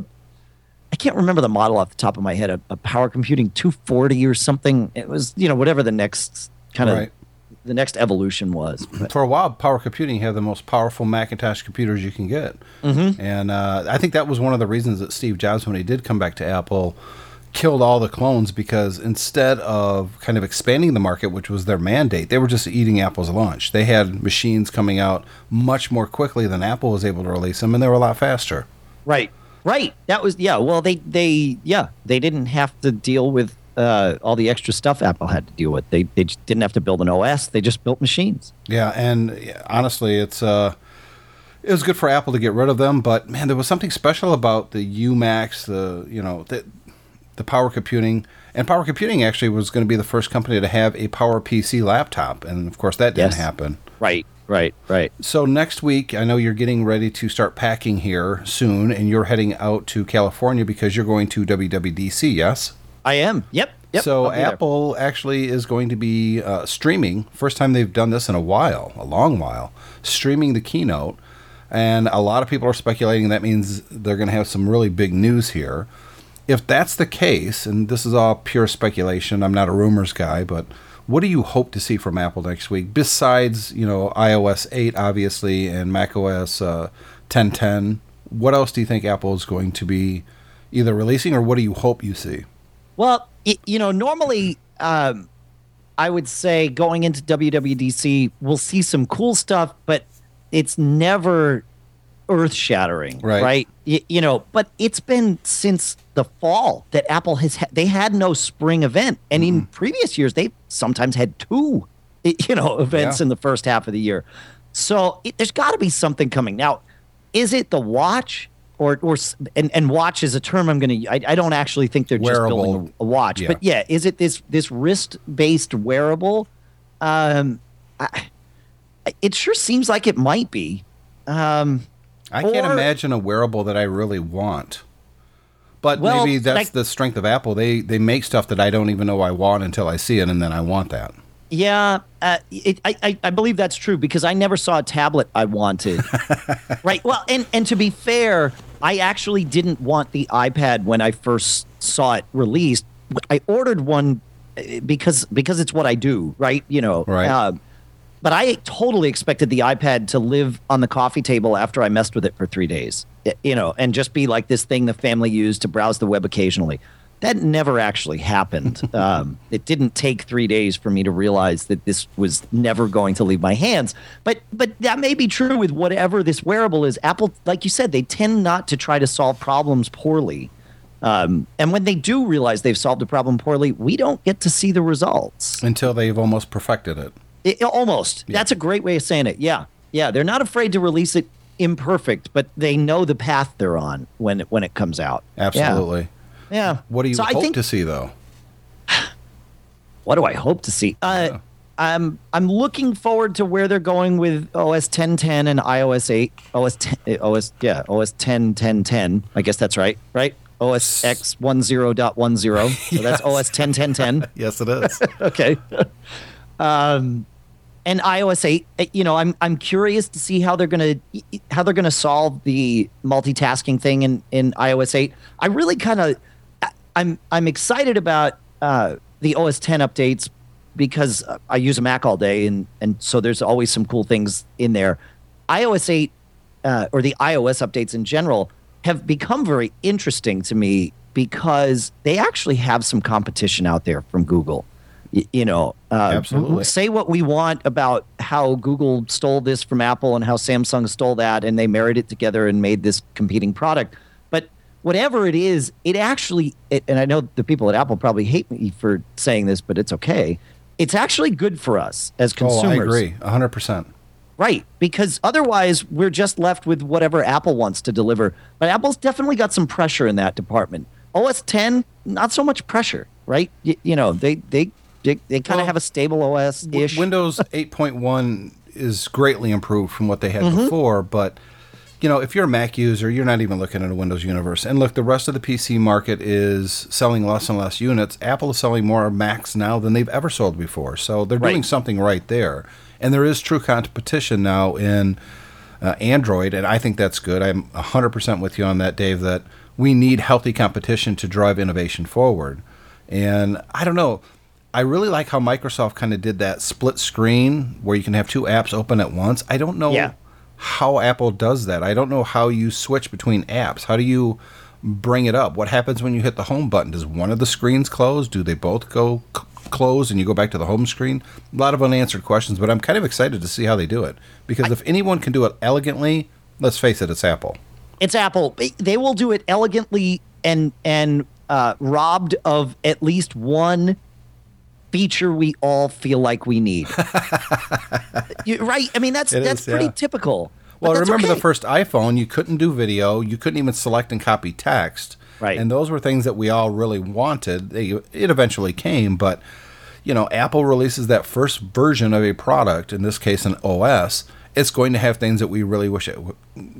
I can't remember the model off the top of my head, a, a Power Computing two forty or something. It was, you know, whatever the next kind of, right. the next evolution was. But for a while, Power Computing had the most powerful Macintosh computers you can get. Mm-hmm. And uh, I think that was one of the reasons that Steve Jobs, when he did come back to Apple, killed all the clones, because instead of kind of expanding the market, which was their mandate, they were just eating Apple's lunch. They had machines coming out much more quickly than Apple was able to release them, and they were a lot faster. Right. Right. That was, yeah. Well, they, they, yeah, they didn't have to deal with uh, all the extra stuff Apple had to deal with. They, they just didn't have to build an O S. They just built machines. Yeah. And honestly, it's, uh, it was good for Apple to get rid of them, but man, there was something special about the U MAX, the, you know, the, the Power Computing. And Power Computing actually was going to be the first company to have a Power P C laptop. And of course, that didn't yes. happen. Right. Right, right. So next week, I know you're getting ready to start packing here soon, and you're heading out to California because you're going to W W D C, yes? I am, yep. yep so Apple there. actually is going to be uh, streaming, first time they've done this in a while, a long while, streaming the keynote, and a lot of people are speculating that means they're going to have some really big news here. If that's the case, and this is all pure speculation, I'm not a rumors guy, but what do you hope to see from Apple next week, besides, you know, i O S eight, obviously, and macOS uh, ten ten? What else do you think Apple is going to be either releasing, or what do you hope you see? Well, it, you know, normally um, I would say going into W W D C, we'll see some cool stuff, but it's never earth-shattering, right? right? You, you know, but it's been since the fall that Apple has ha- they had no spring event, and mm. in previous years they sometimes had two, you know, events yeah. in the first half of the year. So it, there's got to be something coming. Now, is it the watch, or or and, and watch is a term I'm going to I, I don't actually think they're wearable. just building a, a watch, yeah. but yeah, is it this this wrist-based wearable? Um, I, it sure seems like it might be. Um, I can't or, imagine a wearable that I really want. But well, maybe that's I, the strength of Apple. They they make stuff that I don't even know I want until I see it, and then I want that. Yeah, uh, it, I, I believe that's true, because I never saw a tablet I wanted. Right. Well, and, and to be fair, I actually didn't want the iPad when I first saw it released. I ordered one because because it's what I do, right? You know, right. Uh, But I totally expected the iPad to live on the coffee table after I messed with it for three days, you know, and just be like this thing the family used to browse the web occasionally. That never actually happened. um, it didn't take three days for me to realize that this was never going to leave my hands. But but that may be true with whatever this wearable is. Apple, like you said, they tend not to try to solve problems poorly. Um, and when they do realize they've solved a problem poorly, we don't get to see the results. Until they've almost perfected it. It, almost. Yeah. That's a great way of saying it. Yeah. Yeah. They're not afraid to release it imperfect, but they know the path they're on when it, when it comes out. Absolutely. Yeah. yeah. What do you so hope I think, to see, though? What do I hope to see? Uh, yeah. I'm I'm looking forward to where they're going with O S ten ten and i O S eight. O S ten, O S yeah, O S ten ten ten. I guess that's right, right? O S X ten dot ten. So yes. That's O S ten ten ten. Yes, it is. Okay. Um, and i O S eight, you know, I'm I'm curious to see how they're gonna how they're gonna solve the multitasking thing in, in i O S eight. I really kind of I'm I'm excited about uh, the O S ten updates because I use a Mac all day, and and so there's always some cool things in there. i O S eight uh, or the iOS updates in general have become very interesting to me because they actually have some competition out there from Google. You know, uh, absolutely. Say what we want about how Google stole this from Apple and how Samsung stole that, and they married it together and made this competing product. But whatever it is, it actually, it, and I know the people at Apple probably hate me for saying this, but it's okay. It's actually good for us as consumers. Oh, I agree, one hundred percent. Right, because otherwise we're just left with whatever Apple wants to deliver. But Apple's definitely got some pressure in that department. O S ten, not so much pressure, right? You, you know, they they. They, they kind of well, have a stable O S-ish. Windows eight point one is greatly improved from what they had mm-hmm. before, but you know, if you're a Mac user, you're not even looking at a Windows universe. And look, the rest of the P C market is selling less and less units. Apple is selling more Macs now than they've ever sold before. So they're Right. doing something right there. And there is true competition now in uh, Android, and I think that's good. I'm one hundred percent with you on that, Dave, that we need healthy competition to drive innovation forward. And I don't know. I really like how Microsoft kind of did that split screen where you can have two apps open at once. I don't know Yeah. how Apple does that. I don't know how you switch between apps. How do you bring it up? What happens when you hit the home button? Does one of the screens close? Do they both go c- close and you go back to the home screen? A lot of unanswered questions, but I'm kind of excited to see how they do it. Because I, if anyone can do it elegantly, let's face it, it's Apple. It's Apple. They will do it elegantly and and uh, robbed of at least one feature we all feel like we need. You're right. I mean, that's It that's is, pretty yeah. typical. Well, But that's remember okay. the first iPhone, you couldn't do video, you couldn't even select and copy text. Right. And those were things that we all really wanted. They, it eventually came, but you know, Apple releases that first version of a product, in this case an O S, it's going to have things that we really wish it w-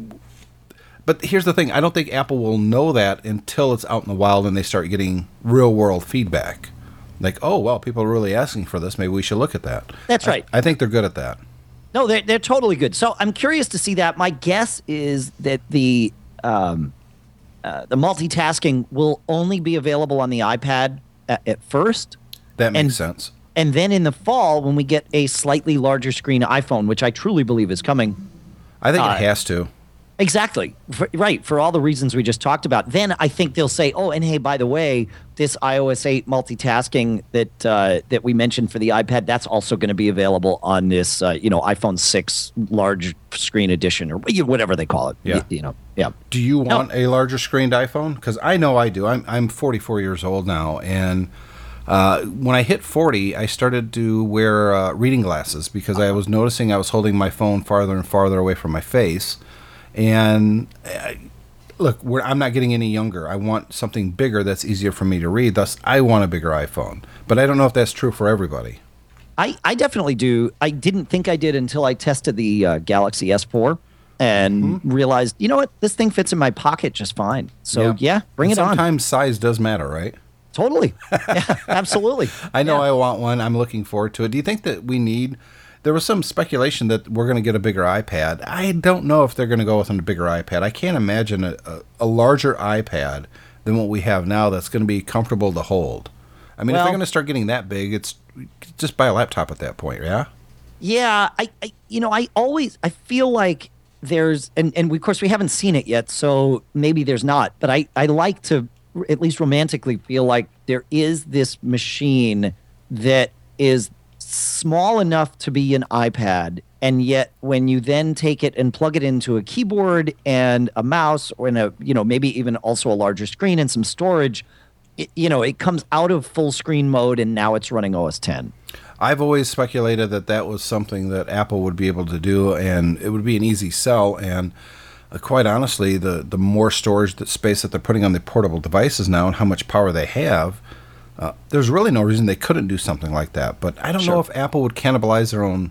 But here's the thing, I don't think Apple will know that until it's out in the wild and they start getting real-world feedback. Like, oh, well, people are really asking for this. Maybe we should look at that. That's I- right. I think they're good at that. No, they're they're totally good. So I'm curious to see that. My guess is that the um, uh, the multitasking will only be available on the iPad at, at first, That makes And- sense. and then in the fall when we get a slightly larger screen iPhone, which I truly believe is coming. I think uh, it has to. Exactly. For, right. For all the reasons we just talked about. Then I think they'll say, oh, and hey, by the way, this i O S eight multitasking that uh, that we mentioned for the iPad, that's also going to be available on this, uh, you know, iPhone six large screen edition or whatever they call it. Yeah. Y- You know, yeah. Do you No. want a larger screened iPhone? Because I know I do. I'm I'm forty-four years old now, and uh, when I hit forty, I started to wear uh, reading glasses because I was noticing I was holding my phone farther and farther away from my face. And I, look, we're, I'm not getting any younger. I want something bigger that's easier for me to read. Thus, I want a bigger iPhone. But I don't know if that's true for everybody. I, I definitely do. I didn't think I did until I tested the uh, Galaxy S four and Mm-hmm. realized, you know what, this thing fits in my pocket just fine. So yeah, bring And it on. Sometimes size does matter, right? Totally. Yeah, absolutely. I know Yeah. I want one. I'm looking forward to it. Do you think that we need... There was some speculation that we're going to get a bigger iPad. I don't know if they're going to go with a bigger iPad. I can't imagine a, a, a larger iPad than what we have now that's going to be comfortable to hold. I mean, if Well- they're going to start getting that big, it's just buy a laptop at that point, yeah? Yeah, I, I you know, I always I feel like there's and and we, of course we haven't seen it yet, so maybe there's not, but I I like to at least romantically feel like there is this machine that is small enough to be an iPad, and yet when you then take it and plug it into a keyboard and a mouse or in a, you know, maybe even also a larger screen and some storage, it, you know, it comes out of full screen mode and now it's running O S ten. I've always speculated that that was something that Apple would be able to do, and it would be an easy sell. And uh, quite honestly, the, the more storage that space that they're putting on the portable devices now and how much power they have, uh, there's really no reason they couldn't do something like that. But I don't know Sure. if Apple would cannibalize their own.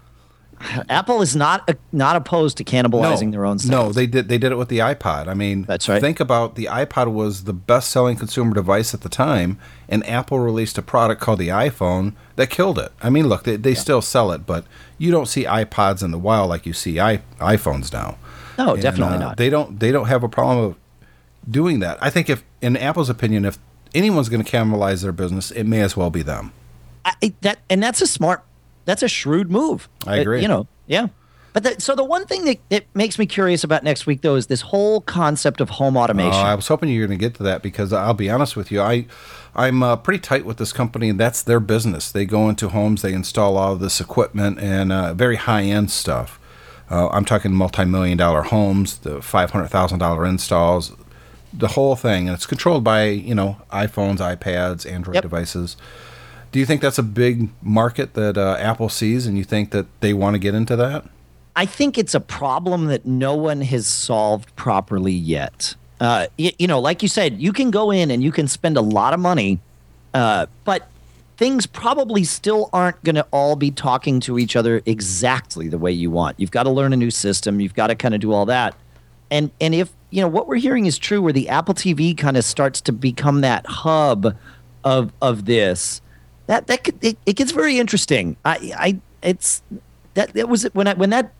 Apple is not uh, not opposed to cannibalizing their own stuff. No, they did. They did it with the iPod. I mean, That's right. Think about the iPod was the best-selling consumer device at the time, and Apple released a product called the iPhone that killed it. I mean, look, they, they still sell it, but you don't see iPods in the wild like you see I, iPhones now. No, And, definitely uh, not. They don't. They don't have a problem of doing that. I think if, in Apple's opinion, if anyone's going to cannibalize their business, it may as well be them. I, I- that and that's a smart, that's a shrewd move. I Uh, agree. you know, yeah. But the, so the one thing that, that makes me curious about next week though is this whole concept of home automation. Oh, I was hoping you were going to get to that because I'll be honest with you, I, I'm uh, pretty tight with this company. That's their business. They go into homes, they install all of this equipment and uh, very high end stuff. Uh, I'm talking multi-million dollar homes, the five hundred thousand dollar installs, the whole thing, and it's controlled by you know iPhones, iPads, Android Yep. devices. Do you think that's a big market that uh, Apple sees, and you think that they want to get into that? I think it's a problem that no one has solved properly yet. Uh, y- you know, like you said, you can go in and you can spend a lot of money, uh, but things probably still aren't going to all be talking to each other exactly the way you want. You've got to learn a new system. You've got to kind of do all that. And and if you know what we're hearing is true, where the Apple T V kind of starts to become that hub of of this, that that could, it, it gets very interesting. I I it's that that was when I when that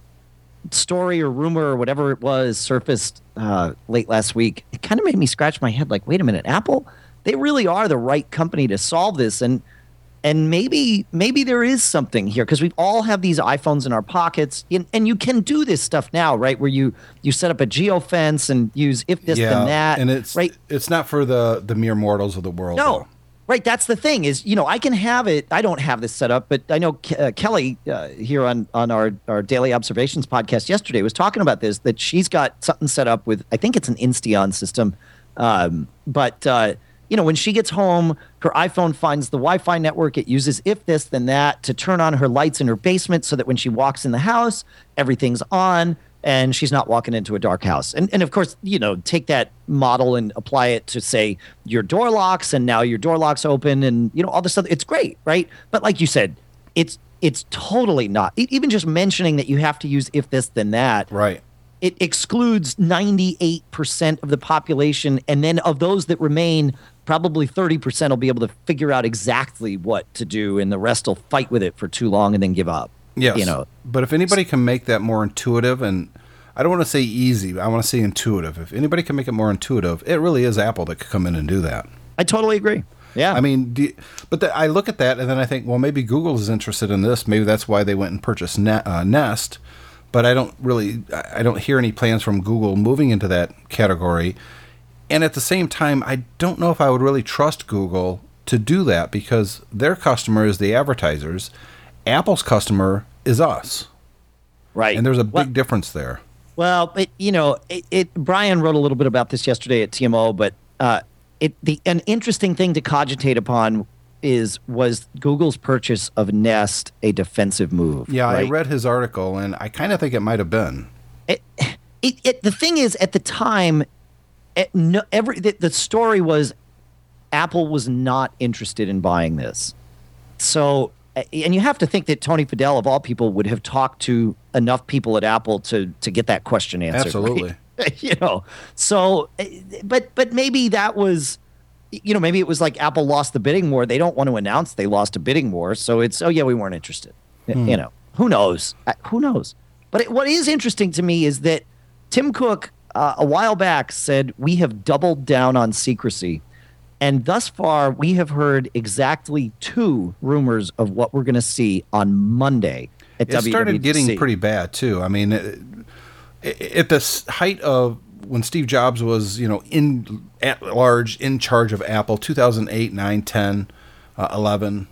story or rumor or whatever it was surfaced uh, late last week. It kind of made me scratch my head, like, wait a minute, Apple, they really are the right company to solve this, and and maybe maybe there is something here, because we all have these iPhones in our pockets, and, and you can do this stuff now, right? Where you you set up a geofence and use if this yeah, then that, and it's right. It's not for the the mere mortals of the world. No. Though. Right, that's the thing is, you know, I can have it. I don't have this set up, but I know Ke- uh, Kelly uh, here on, on our, our Daily Observations podcast yesterday was talking about this, that she's got something set up with, I think it's an Insteon system. Um, but, uh, you know, when she gets home, her iPhone finds the Wi-Fi network. It uses if this, then that to turn on her lights in her basement so that when she walks in the house, everything's on. And she's not walking into a dark house. And, and of course, you know, take that model and apply it to, say, your door locks, and now your door locks open, and, you know, all this stuff. It's great, right? But like you said, it's it's totally not. Even just mentioning that you have to use if this, then that. Right. It excludes ninety-eight percent of the population. And then of those that remain, probably thirty percent will be able to figure out exactly what to do. And the rest will fight with it for too long and then give up. Yes, you know, but if anybody can make that more intuitive, and I don't want to say easy, I want to say intuitive. If anybody can make it more intuitive, it really is Apple that could come in and do that. I totally agree. Yeah. I mean, do you, but the, I look at that and then I think, well, maybe Google is interested in this. Maybe that's why they went and purchased ne- uh, Nest. But I don't really, I don't hear any plans from Google moving into that category. And at the same time, I don't know if I would really trust Google to do that, because their customer is the advertisers. Apple's customer is us. Right. And there's a big well, difference there. Well, but, you know, it, it Brian wrote a little bit about this yesterday at T M O, but uh, it the an interesting thing to cogitate upon is, was Google's purchase of Nest a defensive move? Yeah, right? I read his article, and I kind of think it might have been. It, it, it, the thing is, at the time, it, no, every the, the story was Apple was not interested in buying this. So... And you have to think that Tony Fadell, of all people, would have talked to enough people at Apple to to get that question answered. Absolutely. Right? You know, so, but but maybe that was, you know, maybe it was like Apple lost the bidding war. They don't want to announce they lost a bidding war, so it's, oh yeah, we weren't interested. Hmm. You know, who knows? Who knows? But it, what is interesting to me is that Tim Cook uh, a while back said, we have doubled down on secrecy. And thus far, we have heard exactly two rumors of what we're going to see on Monday at W W D C. It started getting pretty bad, too. I mean, it, it, at the height of when Steve Jobs was, you know, in at large, in charge of Apple, two thousand eight, nine, ten, uh, eleven,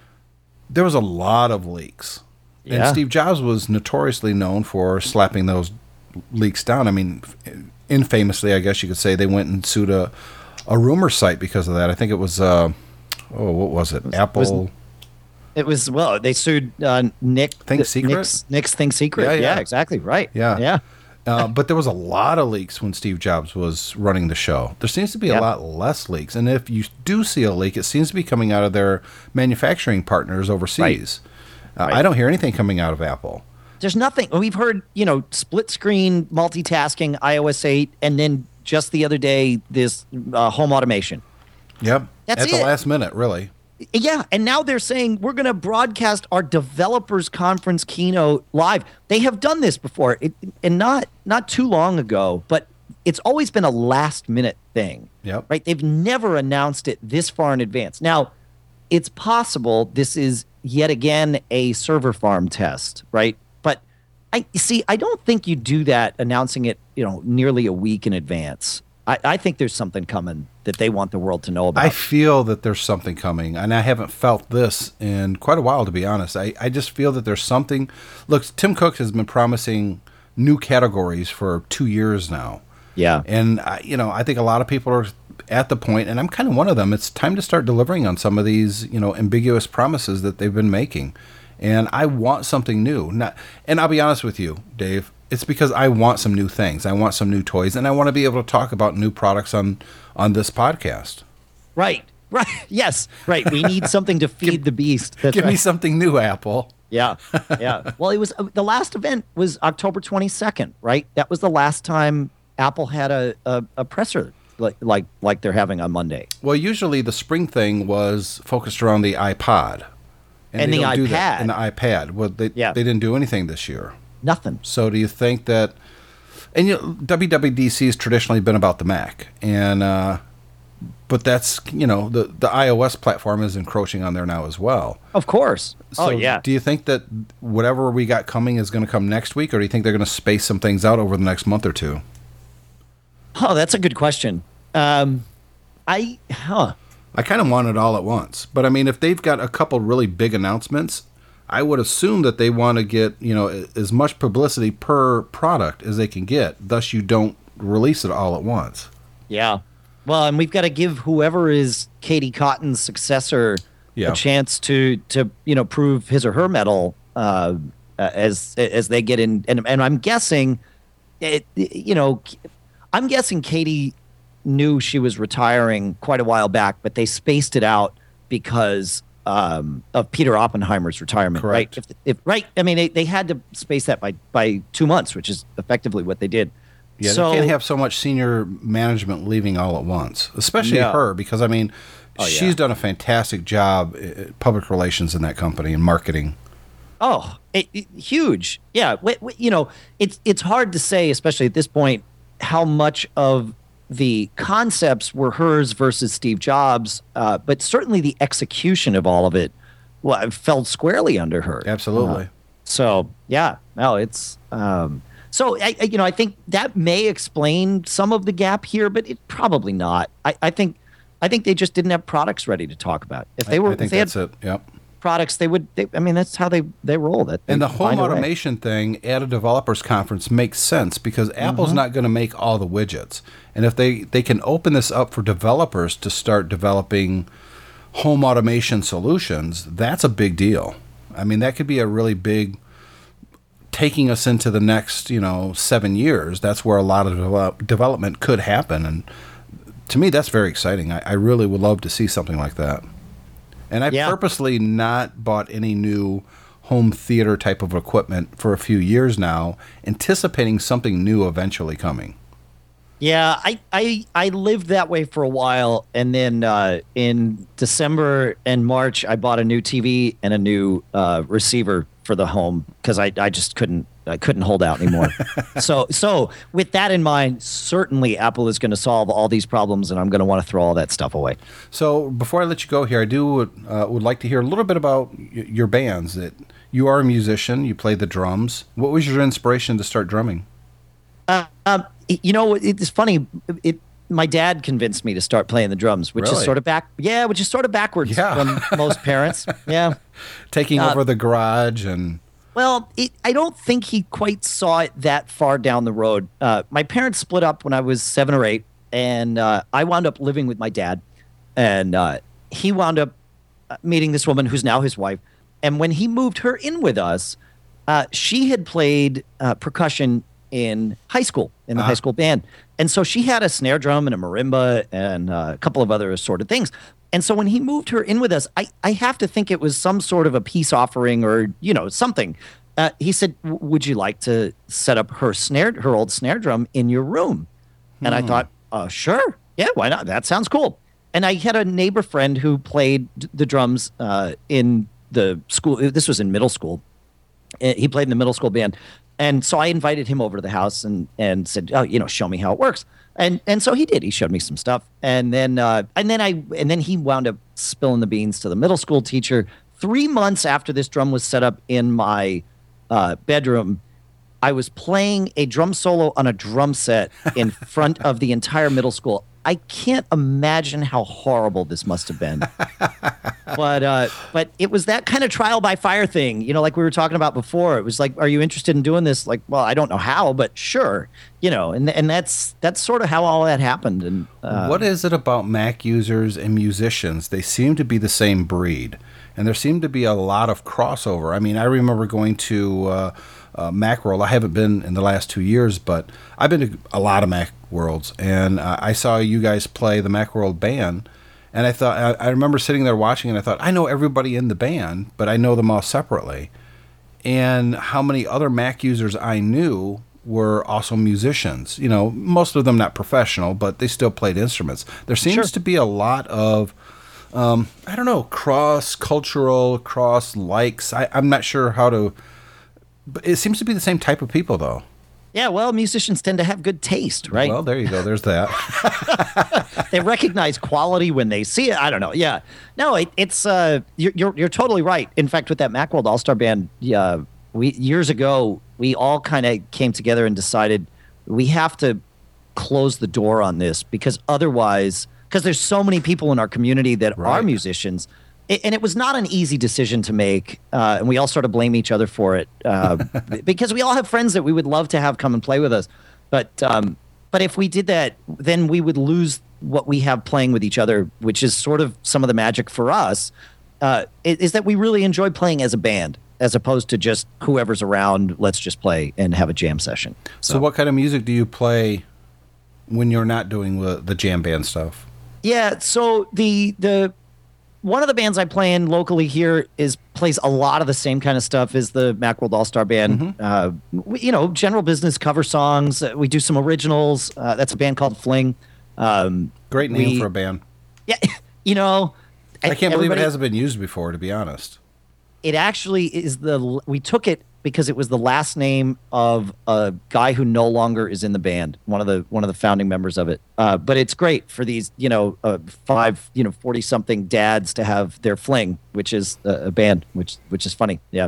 there was a lot of leaks. Yeah. And Steve Jobs was notoriously known for slapping those leaks down. I mean, infamously, I guess you could say, they went and sued a... a rumor site because of that. I think it was, uh, oh, what was it? it was, Apple. It was, it was, well, they sued uh, Nick. Think Secret? Nick's, Nick's Think Secret. Yeah, yeah. yeah exactly. Right. Yeah. Yeah. uh, but there was a lot of leaks when Steve Jobs was running the show. There seems to be yep. a lot less leaks. And if you do see a leak, it seems to be coming out of their manufacturing partners overseas. Right. Uh, right. I don't hear anything coming out of Apple. There's nothing. We've heard, you know, split screen multitasking, i O S eight, and then just the other day, this uh, home automation. Yep. That's At it. the last minute, really. Yeah. And now they're saying we're going to broadcast our developers conference keynote live. They have done this before, it, and not not too long ago, but it's always been a last minute thing. Yep. Right. They've never announced it this far in advance. Now, it's possible this is yet again a server farm test, right? But I see, I don't think you do that announcing it, you know, nearly a week in advance. I, I think there's something coming that they want the world to know about. I feel that there's something coming, and I haven't felt this in quite a while, to be honest. I, I just feel that there's something. Look, Tim Cook has been promising new categories for two years now. Yeah. And, I, you know, I think a lot of people are at the point, and I'm kind of one of them, it's time to start delivering on some of these, you know, ambiguous promises that they've been making. And I want something new. Not, and I'll be honest with you, Dave, it's because I want some new things. I want some new toys, and I want to be able to talk about new products on, on this podcast. Right. Right. Yes. Right. We need something to feed give, the beast. That's give right. me something new, Apple. Yeah. Yeah. Well, it was uh, the last event was October twenty-second, right? That was the last time Apple had a, a, a presser like like like they're having on Monday. Well, usually the spring thing was focused around the iPod. And they the don't do iPad. that. And the iPad. Well, they, Yeah. they didn't do anything this year. Nothing. So do you think that... And you know, W W D C has traditionally been about the Mac. and uh, But that's, you know, the, the iOS platform is encroaching on there now as well. Of course. So oh, yeah. do you think that whatever we got coming is going to come next week, or do you think they're going to space some things out over the next month or two? Oh, that's a good question. Um, I... Huh. I kind of want it all at once. But, I mean, if they've got a couple really big announcements, I would assume that they want to get, you know, as much publicity per product as they can get. Thus, you don't release it all at once. Yeah. Well, and we've got to give whoever is Katie Cotton's successor Yeah. a chance to, to you know, prove his or her mettle uh, as as they get in. And, and I'm guessing, it, you know, I'm guessing Katie knew she was retiring quite a while back, but they spaced it out because um, of Peter Oppenheimer's retirement. Correct. Right? If, if, right. I mean, they, they had to space that by, by two months, which is effectively what they did. Yeah, so, they can't have so much senior management leaving all at once, especially No. her, because, I mean, Oh, yeah. she's done a fantastic job at public relations in that company and marketing. Oh, it, it, huge. Yeah. W- w- you know, it's it's hard to say, especially at this point, how much of the concepts were hers versus Steve Jobs, uh, but certainly the execution of all of it well, fell squarely under her. Absolutely. Uh, so, yeah, no, it's um, so I, I, you know, I think that may explain some of the gap here, but it probably not. I, I think, I think they just didn't have products ready to talk about. If they were, I think if they that's had it. Yep. products, they would. They, I mean, that's how they they roll. That And they the home find a way. automation thing at a developers conference makes sense because Apple's not going to make all the widgets. And if they, they can open this up for developers to start developing home automation solutions, that's a big deal. I mean, that could be a really big taking us into the next, you know, seven years. That's where a lot of develop, development could happen. And to me, that's very exciting. I, I really would love to see something like that. And I've Yeah. purposely not bought any new home theater type of equipment for a few years now, anticipating something new eventually coming. Yeah, I, I I lived that way for a while, and then uh, in December and March, I bought a new T V and a new uh, receiver for the home because I, I just couldn't I couldn't hold out anymore. so so with that in mind, certainly Apple is going to solve all these problems, and I'm going to want to throw all that stuff away. So before I let you go here, I do uh, would like to hear a little bit about y- your bands. That you are a musician, you play the drums. What was your inspiration to start drumming? Uh, um, it- you know, it's funny. It my dad convinced me to start playing the drums, which Really? is sort of back. Yeah, which is sort of backwards Yeah. from most parents. Yeah. Taking Uh, over the garage and Well, it, I don't think he quite saw it that far down the road. Uh, my parents split up when I was seven or eight, and uh, I wound up living with my dad. And uh, he wound up uh, meeting this woman who's now his wife. And when he moved her in with us, uh, she had played uh, percussion in high school, in the Ah. high school band. And so she had a snare drum and a marimba and uh, a couple of other assorted things. And so when he moved her in with us, I, I have to think it was some sort of a peace offering or, you know, something. Uh, he said, "W- would you like to set up her snare, her old snare drum in your room?" And I thought, uh, sure. Yeah, why not? That sounds cool. And I had a neighbor friend who played d- the drums uh, in the school. This was in middle school. Uh, He played in the middle school band. And so I invited him over to the house and, and said, oh, you know, show me how it works. And and so he did. He showed me some stuff. And then uh, and then I and then he wound up spilling the beans to the middle school teacher. Three months after this drum was set up in my uh, bedroom, I was playing a drum solo on a drum set in front of the entire middle school. I can't imagine how horrible this must have been. but uh, but it was that kind of trial by fire thing, you know, like we were talking about before. It was like, are you interested in doing this? Like, well, I don't know how, but sure, you know. And and that's that's sort of how all that happened. And uh, what is it about Mac users and musicians? They seem to be the same breed, and there seemed to be a lot of crossover. I mean, I remember going to uh, uh, Macworld. I haven't been in the last two years, but I've been to a lot of Mac Worlds, and uh, I saw you guys play the Macworld band, and I thought I, I remember sitting there watching, and I thought I know everybody in the band, but I know them all separately. And how many other Mac users I knew were also musicians. You know, most of them not professional, but they still played instruments. There seems Sure. to be a lot of, um, I don't know, cross-cultural, cross-likes. I, I'm not sure how to, but it seems to be the same type of people, though. Yeah, well, musicians tend to have good taste, right? Well, there you go. There's that. They recognize quality when they see it. I don't know. Yeah, no, it, it's uh, you're, you're you're totally right. In fact, with that Macworld All Star Band, yeah, we years ago we all kind of came together and decided we have to close the door on this because otherwise, because there's so many people in our community that Right. are musicians. It, and it was not an easy decision to make, uh, and we all sort of blame each other for it uh, because we all have friends that we would love to have come and play with us. But um, but if we did that, then we would lose what we have playing with each other, which is sort of some of the magic for us. Uh, is, is that we really enjoy playing as a band, as opposed to just whoever's around. Let's just play and have a jam session. So what kind of music do you play when you're not doing the, the jam band stuff? Yeah, so the the one of the bands I play in locally here is plays a lot of the same kind of stuff as the Macworld All Star Band. Mm-hmm. Uh, we, you know, general business cover songs. Uh, we do some originals. Uh, that's a band called Fling. Um, Great name we- for a band. Yeah, you know, I can't believe it everybody- hasn't been used before, to be honest. It actually is the we took it because it was the last name of a guy who no longer is in the band, one of the one of the founding members of it. Uh, but it's great for these, you know, uh, five, you know, forty something dads to have their fling, which is a, a band, which which is funny, yeah.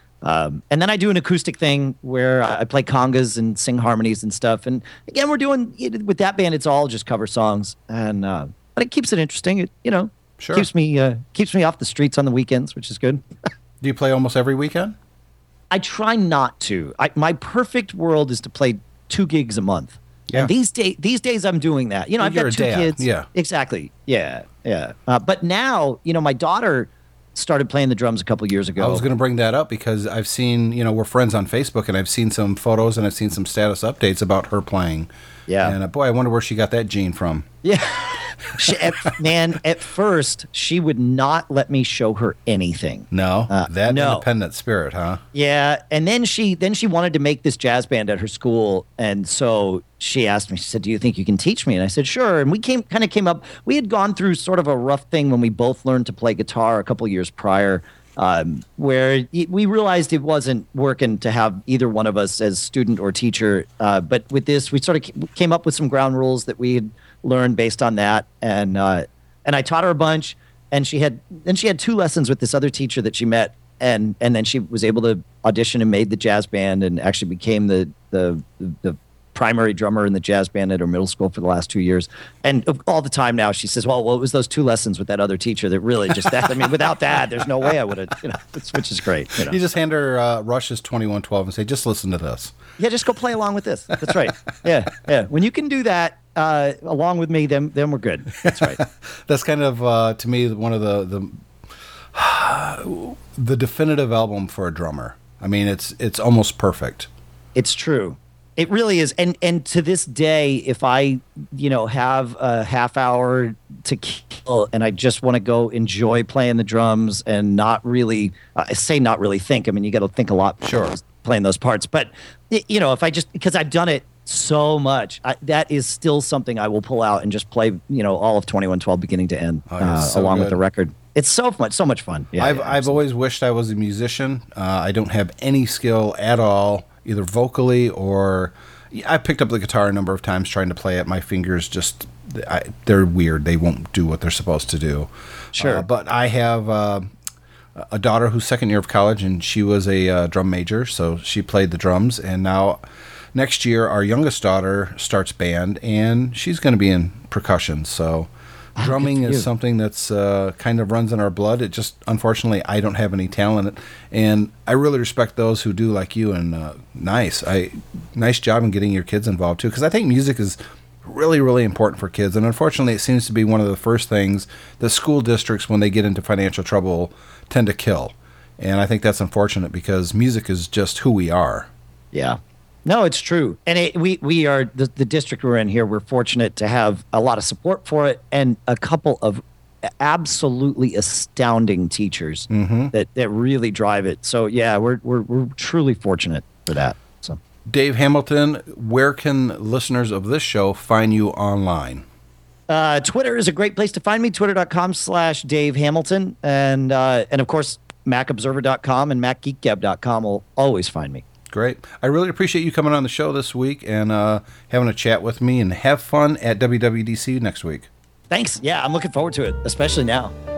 Um, and then I do an acoustic thing where I play congas and sing harmonies and stuff. And again, we're doing with that band, it's all just cover songs, and uh, but it keeps it interesting. It you know Sure. keeps me uh, keeps me off the streets on the weekends, which is good. Do you play almost every weekend? I try not to. I, my perfect world is to play two gigs a month. Yeah. And these day, these days I'm doing that. You know, Well, I've you're got a two dad, kids. yeah. Exactly. Yeah. Yeah. Uh, but now, you know, my daughter started playing the drums a couple years ago. I was going to bring that up because I've seen, you know, we're friends on Facebook, and I've seen some photos and I've seen some status updates about her playing. Yeah. And uh, boy, I wonder where she got that gene from. Yeah. She, at, man, at first, she would not let me show her anything. No, Uh, that no. independent spirit, huh? Yeah, and then she then she wanted to make this jazz band at her school, and so she asked me. She said, "Do you think you can teach me?" And I said, "Sure." And we came kind of came up. We had gone through sort of a rough thing when we both learned to play guitar a couple years prior, um, where y- we realized it wasn't working to have either one of us as student or teacher. Uh, but with this, we sort of ca- came up with some ground rules that we had learned based on that, and uh, and I taught her a bunch. And she had then she had two lessons with this other teacher that she met, and and then she was able to audition and made the jazz band and actually became the the the primary drummer in the jazz band at her middle school for the last two years. And all the time now she says, well, well, it was those two lessons with that other teacher that really just that. I mean, without that, there's no way I would have, you know, it's, which is great. You know. You just hand her uh, Rush's twenty-one twelve and say, just listen to this. Yeah, just go play along with this. That's right. Yeah, yeah. When you can do that uh, along with me, then then we're good. That's right. That's kind of, uh, to me, one of the, the the definitive album for a drummer. I mean, it's it's almost perfect. It's true. It really is. And and to this day, if I, you know, have a half hour to kill and I just want to go enjoy playing the drums and not really, uh, I say not really think. I mean, you got to think a lot Sure. playing those parts. But, y- you know, if I just, because I've done it so much, I, that is still something I will pull out and just play, you know, all of twenty-one twelve beginning to end, Oh, yeah, uh, so along with good. the record. It's so much, so much fun. Yeah, I've yeah, I've always wished I was a musician. Uh, I don't have any skill at all, either vocally or. I picked up the guitar a number of times trying to play it. My fingers just, I, they're weird. They won't do what they're supposed to do. Sure. Uh, but I have uh, a daughter who's second year of college, and she was a uh, drum major, so she played the drums. And now next year, our youngest daughter starts band, and she's going to be in percussion. So drumming good for is you. something that's uh, kind of runs in our blood. It just, unfortunately, I don't have any talent. And I really respect those who do like you. And uh, nice. I nice job in getting your kids involved, too, because I think music is really, really important for kids. And unfortunately, it seems to be one of the first things that school districts, when they get into financial trouble, tend to kill. And I think that's unfortunate because music is just who we are. Yeah. No, it's true. And it, we, we are, the, the district we're in here, we're fortunate to have a lot of support for it and a couple of absolutely astounding teachers that, that really drive it. So, yeah, we're, we're, we're truly fortunate for that. So Dave Hamilton, where can listeners of this show find you online? Uh, Twitter is a great place to find me, twitter.com slash Dave Hamilton. And, uh, and of course, mac observer dot com and mac geek gab dot com will always find me. Great. I really appreciate you coming on the show this week and uh, having a chat with me, and have fun at W W D C next week. Thanks. Yeah, I'm looking forward to it, especially now.